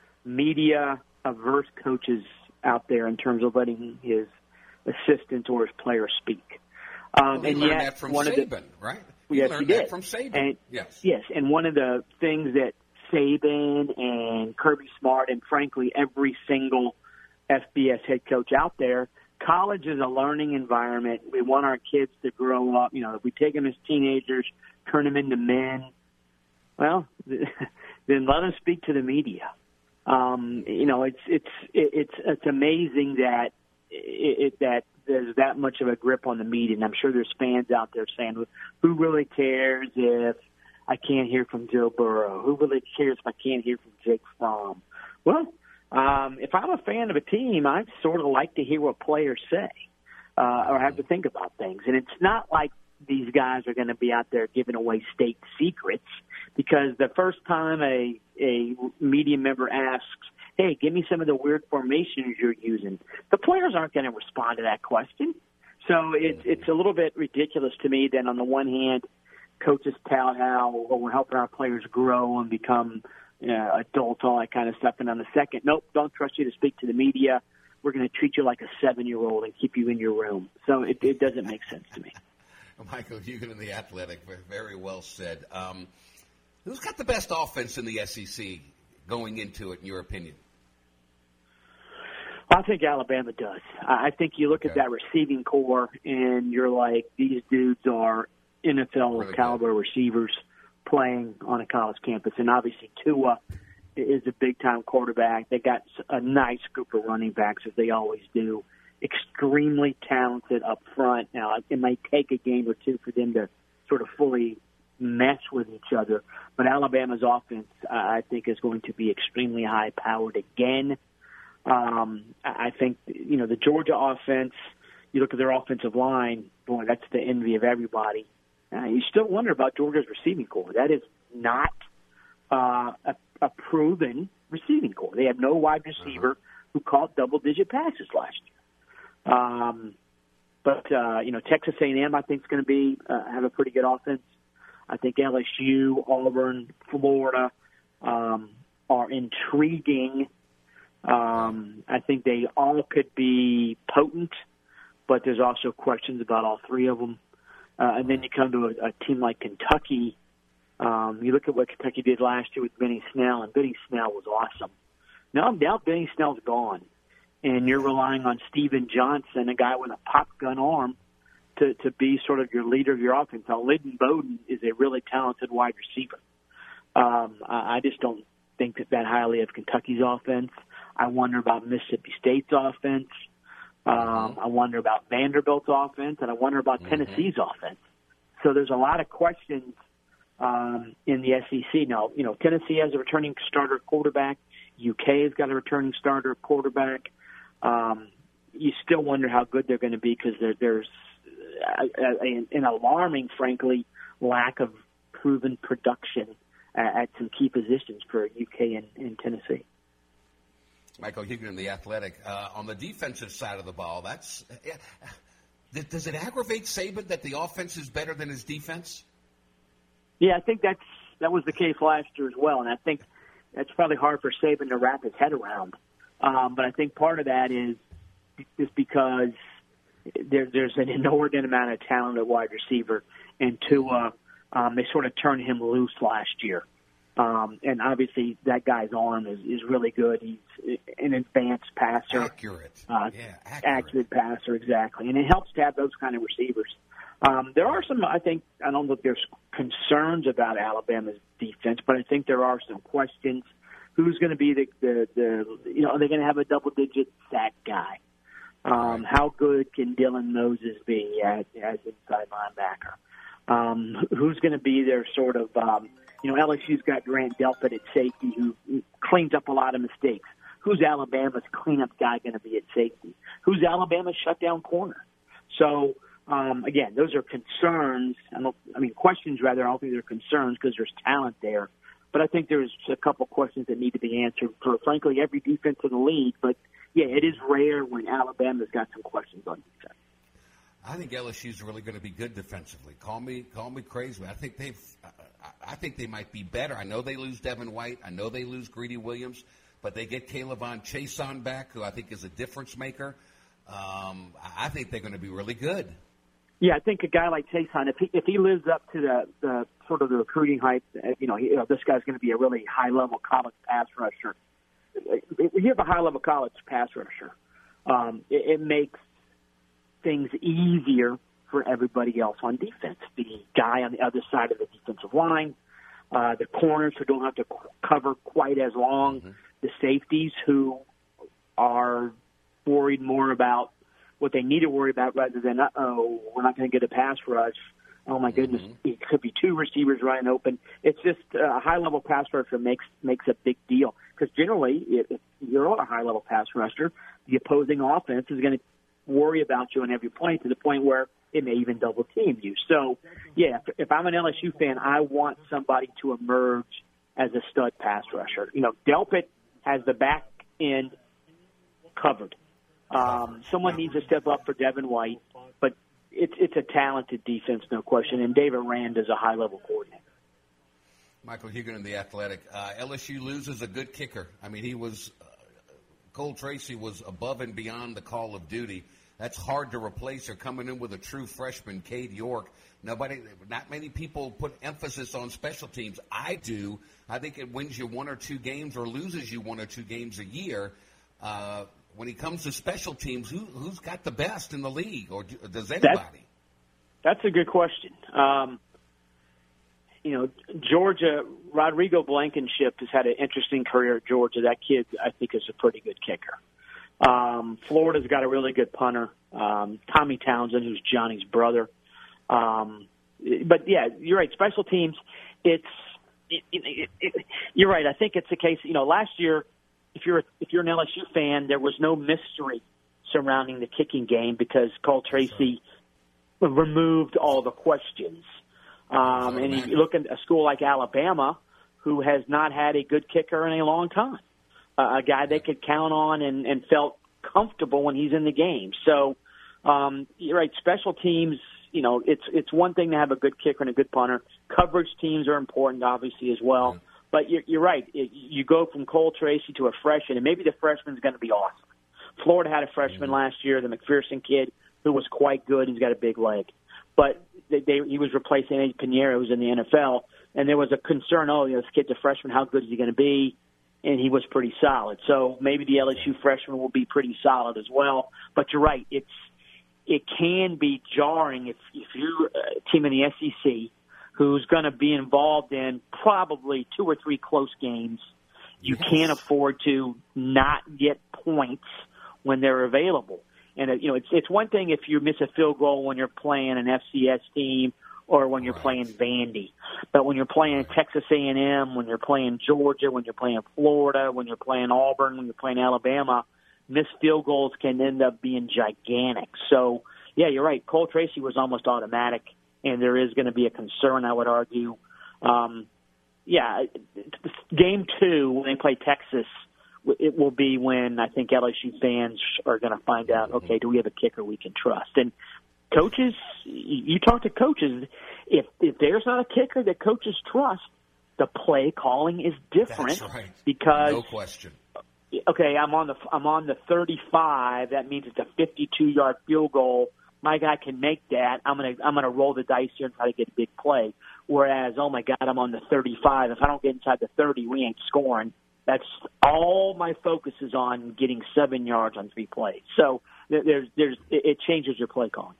media averse coaches out there in terms of letting his assistants or his players speak. Um, well, he and learned yet, that from one Saban, of the, right? He yes, learned he that did from Saban. And, yes, yes, and one of the things that Saban and Kirby Smart and frankly every single F B S head coach out there, college is a learning environment. We want our kids to grow up. You know, if we take them as teenagers, turn them into men, well, then let them speak to the media. Um, you know, it's it's it's it's amazing that it, it that there's that much of a grip on the media, and I'm sure there's fans out there saying, "Who really cares if I can't hear from Joe Burrow? Who really cares if I can't hear from Jake Fromm?" Well. Um, if I'm a fan of a team, I sort of like to hear what players say uh, or have to think about things. And it's not like these guys are going to be out there giving away state secrets because the first time a, a media member asks, hey, give me some of the weird formations you're using, the players aren't going to respond to that question. So it's, it's a little bit ridiculous to me that on the one hand, coaches tout how well, we're helping our players grow and become – Uh, adults, all that kind of stuff. And on the second, nope, don't trust you to speak to the media. We're going to treat you like a seven-year-old and keep you in your room. So it, it doesn't make sense to me. Michael Huguenin, the Athletic, very well said. Um, who's got the best offense in the S E C going into it, in your opinion? I think Alabama does. I think you look okay. at that receiving core, and you're like, these dudes are N F L really caliber good. receivers playing on a college campus. And obviously Tua is a big-time quarterback. They got a nice group of running backs, as they always do. Extremely talented up front. Now, it might take a game or two for them to sort of fully mesh with each other. But Alabama's offense, uh, I think, is going to be extremely high-powered again. Um, I think, you know, the Georgia offense, you look at their offensive line, boy, that's the envy of everybody. Uh, you still wonder about Georgia's receiving core. That is not uh, a, a proven receiving core. They have no wide receiver uh-huh. who caught double-digit passes last year. Um, but uh, you know, Texas A and M, I think, is going to be uh, have a pretty good offense. I think L S U, Auburn, Florida um, are intriguing. Um, I think they all could be potent, but there's also questions about all three of them. Uh, and then you come to a, a team like Kentucky. Um, you look at what Kentucky did last year with Benny Snell, and Benny Snell was awesome. Now, now Benny Snell's gone, and you're relying on Steven Johnson, a guy with a pop gun arm, to, to be sort of your leader of your offense. Now, Lyndon Bowden is a really talented wide receiver. Um, I, I just don't think that, that highly of Kentucky's offense. I wonder about Mississippi State's offense. Um, I wonder about Vanderbilt's offense, and I wonder about mm-hmm. Tennessee's offense. So there's a lot of questions um, in the S E C. Now, you know, Tennessee has a returning starter quarterback. U K has got a returning starter quarterback. Um, you still wonder how good they're going to be because there, there's a, a, an alarming, frankly, lack of proven production at, at some key positions for U K and, and Tennessee. Michael Huguenin, the Athletic. Uh, on the defensive side of the ball, that's uh, does it aggravate Saban that the offense is better than his defense? Yeah, I think that's that was the case last year as well, and I think that's probably hard for Saban to wrap his head around. Um, but I think part of that is is because there, there's an inordinate amount of talent at wide receiver, and Tua, um, they sort of turned him loose last year. Um, and obviously that guy's arm is, is really good. He's an advanced passer. Accurate. Uh, yeah, accurate. accurate passer, exactly. And it helps to have those kind of receivers. Um, there are some, I think, I don't think there's concerns about Alabama's defense, but I think there are some questions. Who's going to be the, the, the, you know, are they going to have a double-digit sack guy? Um, right. How good can Dylan Moses be as, as inside linebacker? Um, who's going to be their sort of, um, you know, L S U's got Grant Delpit at safety who cleans up a lot of mistakes. Who's Alabama's cleanup guy going to be at safety? Who's Alabama's shutdown corner? So, um, again, those are concerns. I, don't, I mean, questions rather. I don't think they're concerns because there's talent there. But I think there's a couple questions that need to be answered for, frankly, every defense in the league. But, yeah, it is rare when Alabama's got some questions on defense. I think L S U's really going to be good defensively. Call me, call me crazy. I think they've, I think they might be better. I know they lose Devin White. I know they lose Greedy Williams, but they get K'Lavon Chaisson back, who I think is a difference maker. Um, I think they're going to be really good. Yeah, I think a guy like Chaisson, if he if he lives up to the, the sort of the recruiting hype, you know, he, you know, this guy's going to be a really high level college pass rusher. If you have a high level college pass rusher, um, it, it makes things easier for everybody else on defense. The guy on the other side of the defensive line, uh, the corners who don't have to cover quite as long, mm-hmm. the safeties who are worried more about what they need to worry about rather than, uh-oh, we're not going to get a pass rush. Oh, my goodness, mm-hmm. it could be two receivers running open. It's just uh, a high-level pass rusher makes makes a big deal because generally, if you're a high-level pass rusher, the opposing offense is going to worry about you on every play to the point where it may even double team you. So, yeah, if, if I'm an L S U fan, I want somebody to emerge as a stud pass rusher. You know, Delpit has the back end covered. Um, someone needs to step up for Devin White, but it's it's a talented defense, no question. And David Rand is a high-level coordinator. Michael Hugan in The Athletic. Uh, L S U loses a good kicker. I mean, he was uh, Cole Tracy was above and beyond the call of duty. That's hard to replace. They're coming in with a true freshman, Cade York. Nobody, not many people put emphasis on special teams. I do. I think it wins you one or two games or loses you one or two games a year. Uh, when it comes to special teams, who, who's got the best in the league, or do, does anybody? That's, that's a good question. Um, you know, Georgia, Rodrigo Blankenship has had an interesting career at Georgia. That kid, I think, is a pretty good kicker. Um, Florida's got a really good punter, um, Tommy Townsend, who's Johnny's brother. Um, but, yeah, you're right. Special teams, it's it, it, it, you're right. I think it's the case. You know, last year, if you're if you're an L S U fan, there was no mystery surrounding the kicking game because Cole Tracy removed all the questions. Um, and you look at a school like Alabama, who has not had a good kicker in a long time, uh, a guy they could count on and, and felt comfortable when he's in the game. So um, you're right. Special teams, you know, it's it's one thing to have a good kicker and a good punter. Coverage teams are important, obviously, as well. Yeah. But you're, you're right. It, you go from Cole Tracy to a freshman, and maybe the freshman's going to be awesome. Florida had a freshman mm-hmm. last year, the McPherson kid, who was quite good. He's got a big leg. But they, they, he was replacing Eddie Pinheiro, who's in the N F L, and there was a concern, oh, you know, this kid's a freshman, how good is he going to be? And he was pretty solid. So maybe the L S U freshman will be pretty solid as well. But you're right. It's it can be jarring if, if you're a team in the S E C who's going to be involved in probably two or three close games. You yes. can't afford to not get points when they're available. And, uh, you know, it's it's one thing if you miss a field goal when you're playing an F C S team or when you're right. playing Vandy. But when you're playing Texas A and M, when you're playing Georgia, when you're playing Florida, when you're playing Auburn, when you're playing Alabama, missed field goals can end up being gigantic. So, yeah, you're right. Cole Tracy was almost automatic, and there is going to be a concern, I would argue. Um, yeah, game two, when they play Texas, it will be when I think L S U fans are going to find out, okay, do we have a kicker we can trust? And coaches, you talk to coaches, if if there's not a kicker that coaches trust, the play calling is different. That's right. Because no question. okay, I'm on the I'm on the thirty-five. That means it's a fifty-two yard field goal. My guy can make that. I'm gonna I'm gonna roll the dice here and try to get a big play. Whereas, oh my God, I'm on the thirty-five. If I don't get inside the thirty, we ain't scoring. That's all my focus is on, getting seven yards on three plays. So there's there's it changes your play calling.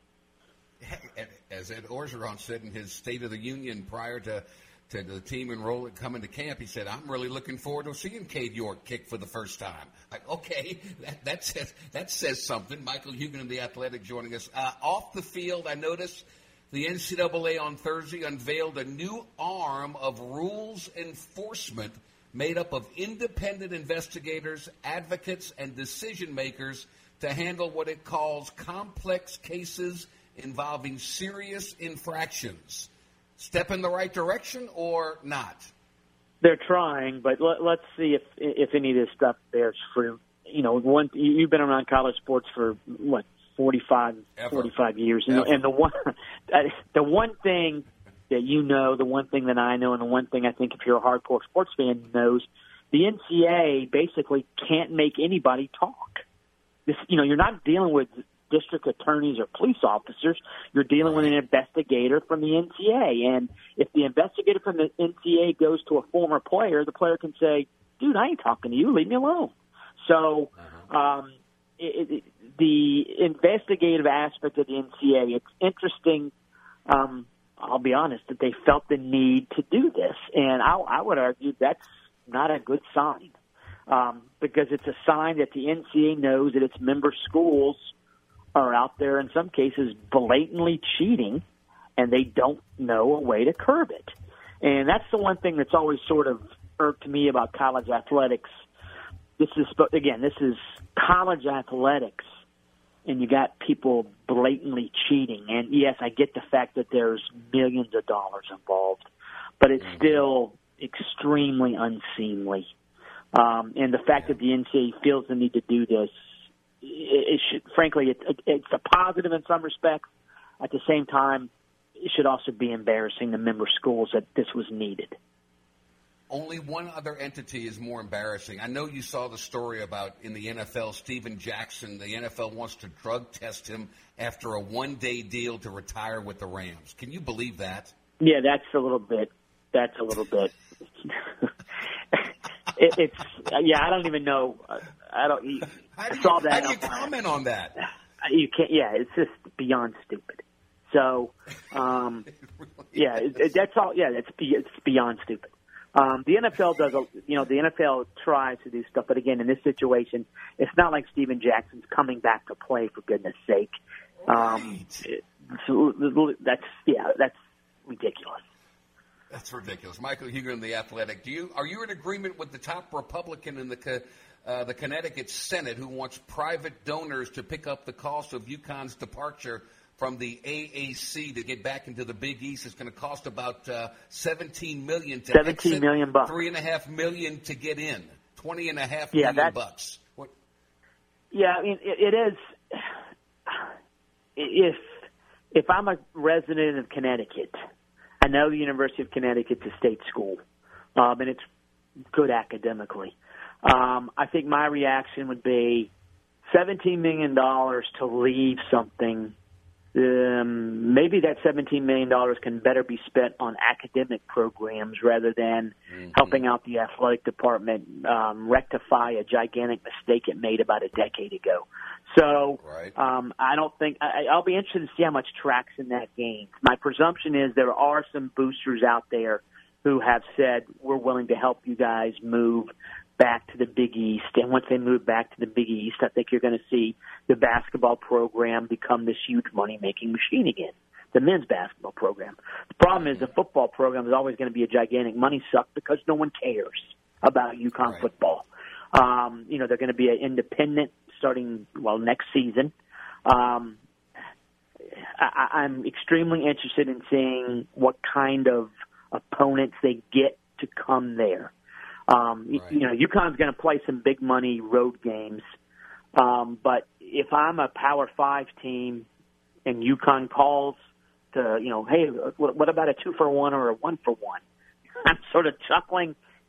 As Ed Orgeron said in his State of the Union prior to, to the team enrolling coming to camp, he said, "I'm really looking forward to seeing Cade York kick for the first time." Like, okay, that that says that says something. Michael Hugan of The Athletic joining us. Uh, off the field, I noticed the N C double A on Thursday unveiled a new arm of rules enforcement made up of independent investigators, advocates, and decision makers to handle what it calls complex cases involving serious infractions. Step in the right direction or not? They're trying, but let, let's see if if any of this stuff bears fruit. You know, one you've been around college sports for what forty-five, Ever. forty-five years, and, and the one the one thing that you know, the one thing that I know, and the one thing I think if you're a hardcore sports fan knows, the N C A A basically can't make anybody talk. This, you know, you're not dealing with district attorneys or police officers. You're dealing with an investigator from the N C A A. And if the investigator from the N C A A goes to a former player, the player can say, dude, I ain't talking to you. Leave me alone. So um, it, it, the investigative aspect of the N C A A, it's interesting, um, I'll be honest, that they felt the need to do this. And I, I would argue that's not a good sign um, because it's a sign that the N C A A knows that its member schools are out there in some cases blatantly cheating, and they don't know a way to curb it. And that's the one thing that's always sort of irked me about college athletics. This is, again, this is college athletics, and you got people blatantly cheating. And, yes, I get the fact that there's millions of dollars involved, but it's still extremely unseemly. Um, and the fact that the N C A A feels the need to do this, it should, frankly, it, it, it's a positive in some respects. At the same time, it should also be embarrassing to member schools that this was needed. Only one other entity is more embarrassing. I know you saw the story about in the N F L, Steven Jackson. The N F L wants to drug test him after a one-day deal to retire with the Rams. Can you believe that? Yeah, that's a little bit. That's a little bit. it, it's yeah. I don't even know. I don't. You, how do I saw you, that. How do you comment on that? You can't. Yeah, it's just beyond stupid. So, um, yeah, it, it, that's all. Yeah, it's it's beyond stupid. Um, the N F L does, a, you know, the N F L tries to do stuff, but again, in this situation, it's not like Steven Jackson's coming back to play, for goodness sake. Um, right. it, so that's yeah, that's ridiculous. That's ridiculous. Michael Hugan, The Athletic. Do you are you in agreement with the top Republican in the uh, the Connecticut Senate who wants private donors to pick up the cost of UConn's departure from the A A C to get back into the Big East? It's going to cost about uh, seventeen million to seventeen exit, million bucks. three and a half million to get in, twenty and a half yeah, million bucks. What? Yeah, I mean it, it is. If if I'm a resident of Connecticut, I know the University of Connecticut's a state school, um, and it's good academically. Um, I think my reaction would be seventeen million dollars to leave something. Um, maybe that seventeen million dollars can better be spent on academic programs rather than mm-hmm. helping out the athletic department um, rectify a gigantic mistake it made about a decade ago. So right. um, I don't think I, I'll be interested to see how much traction that gains. My presumption is there are some boosters out there who have said we're willing to help you guys move back to the Big East. And once they move back to the Big East, I think you're going to see the basketball program become this huge money-making machine again, the men's basketball program. The problem is the football program is always going to be a gigantic money suck because no one cares about UConn right. football. Um, you know, they're going to be an independent starting, well, next season. Um, I, I'm extremely interested in seeing what kind of opponents they get to come there. Um, right. You know, UConn's going to play some big money road games, um, but if I'm a Power Five team and UConn calls to, you know, hey, what about a two for one or a one for one? I'm sort of chuckling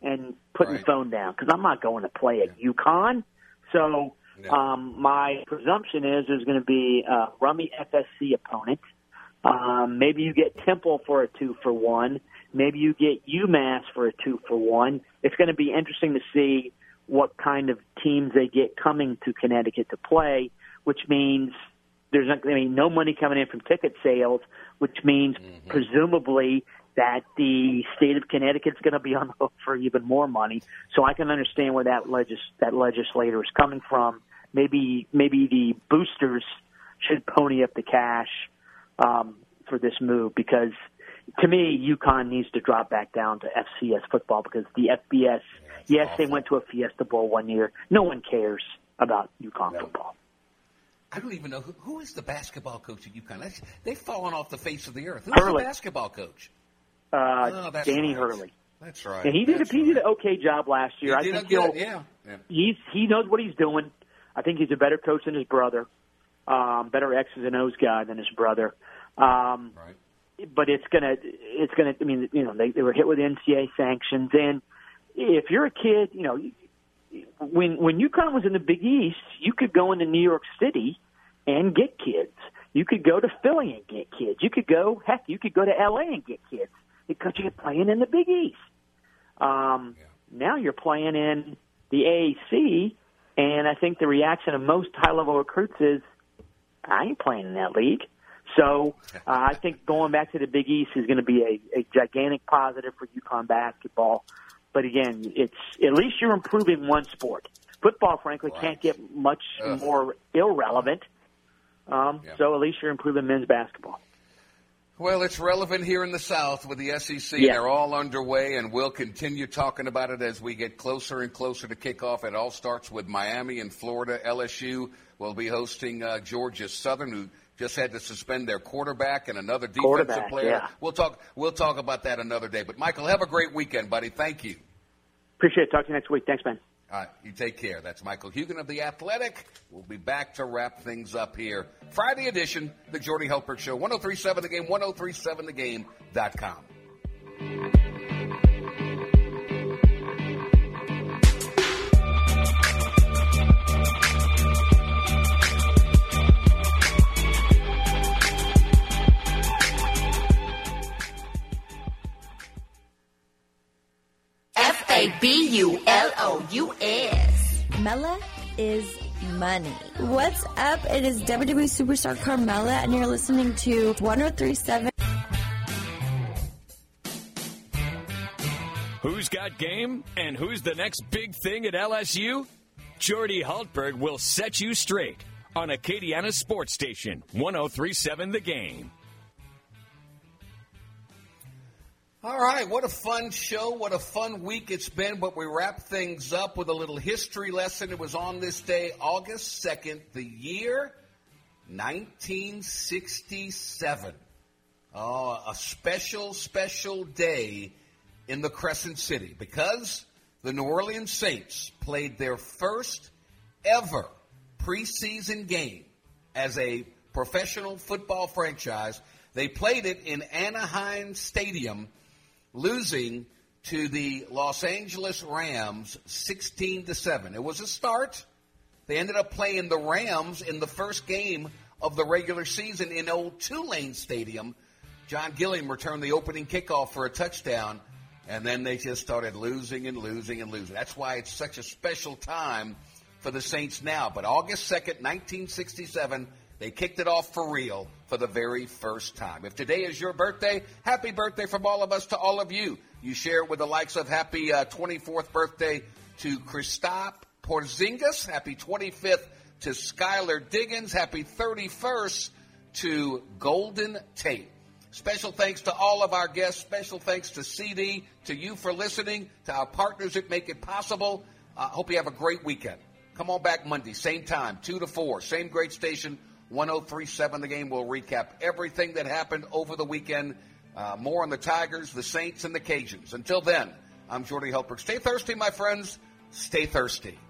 and putting Right. the phone down because I'm not going to play at UConn. So Yeah. um, my presumption is there's going to be a rummy F S C opponent. Um, maybe you get Temple for a two for one. Maybe you get UMass for a two for one. It's going to be interesting to see what kind of teams they get coming to Connecticut to play, which means there's not, I mean, no money coming in from ticket sales, which means Mm-hmm. presumably that the state of Connecticut is going to be on the hook for even more money. So I can understand where that legis- that legislator is coming from. Maybe maybe the boosters should pony up the cash um, for this move because, to me, UConn needs to drop back down to F C S football because the F B S, yeah, yes, they went to a Fiesta Bowl one year. No one cares about UConn No. football. I don't even know who, who is the basketball coach at UConn. That's, they've fallen off the face of the earth. Who's Hurley. the basketball coach? Uh, Oh, that's Danny right. Hurley. That's right. And he did That's a, he did an okay job last year. He I did think a good, he'll, yeah. yeah. he's he knows what he's doing. I think he's a better coach than his brother, um, better X's and O's guy than his brother. Um, Right. But it's gonna it's gonna. I mean, you know, they, they were hit with N C A A sanctions, and if you're a kid, you know, when when UConn was in the Big East, you could go into New York City and get kids. You could go to Philly and get kids. You could go, heck, you could go to L A and get kids because you're playing in the Big East. Um, Now you're playing in the A A C, and I think the reaction of most high-level recruits is, I ain't playing in that league. So uh, I think going back to the Big East is going to be a, a gigantic positive for UConn basketball. But again, it's at least you're improving one sport. Football, frankly, Right. can't get much Ugh. more irrelevant. Um, Yeah. So at least you're improving men's basketball. Well, it's relevant here in the South with the S E C. Yeah. They're all underway, and we'll continue talking about it as we get closer and closer to kickoff. It all starts with Miami and Florida. L S U will be hosting uh, Georgia Southern, who just had to suspend their quarterback and another defensive Quarterback, player. yeah. We'll talk. We'll talk about that another day. But Michael, have a great weekend, buddy. Thank you. Appreciate it. Talk to you next week. Thanks, man. All right, you take care. That's Michael Hugan of The Athletic. We'll be back to wrap things up here. Friday edition, The Jordy Hultberg Show, ten thirty-seven The Game, ten thirty-seven the game dot com. F A B U L O U S. Mela is money. What's up? It is W W E Superstar Carmella, and you're listening to ten thirty-seven. Who's got game and who's the next big thing at L S U? Jordy Hultberg will set you straight on Acadiana Sports Station, ten thirty-seven The Game. All right, what a fun show. What a fun week it's been. But we wrap things up with a little history lesson. It was on this day, August second, the year nineteen sixty-seven. Oh, a special, special day in the Crescent City because the New Orleans Saints played their first ever preseason game as a professional football franchise. They played it in Anaheim Stadium, losing to the Los Angeles Rams sixteen to seven. It was a start. They ended up playing the Rams in the first game of the regular season in old Tulane Stadium. John Gilliam returned the opening kickoff for a touchdown, and then they just started losing and losing and losing. That's why it's such a special time for the Saints now. But August second, nineteen sixty-seven, they kicked it off for real for the very first time. If today is your birthday, happy birthday from all of us to all of you. You share it with the likes of happy uh, twenty-fourth birthday to Kristaps Porzingis. Happy twenty-fifth to Skylar Diggins. Happy thirty-first to Golden Tate. Special thanks to all of our guests. Special thanks to C D, to you for listening, to our partners that make it possible. I uh, hope you have a great weekend. Come on back Monday, same time, two to four, same great station, ten thirty-seven The Game. We'll recap everything that happened over the weekend. Uh, more on the Tigers, the Saints, and the Cajuns. Until then, I'm Jordy Hultberg. Stay thirsty, my friends. Stay thirsty.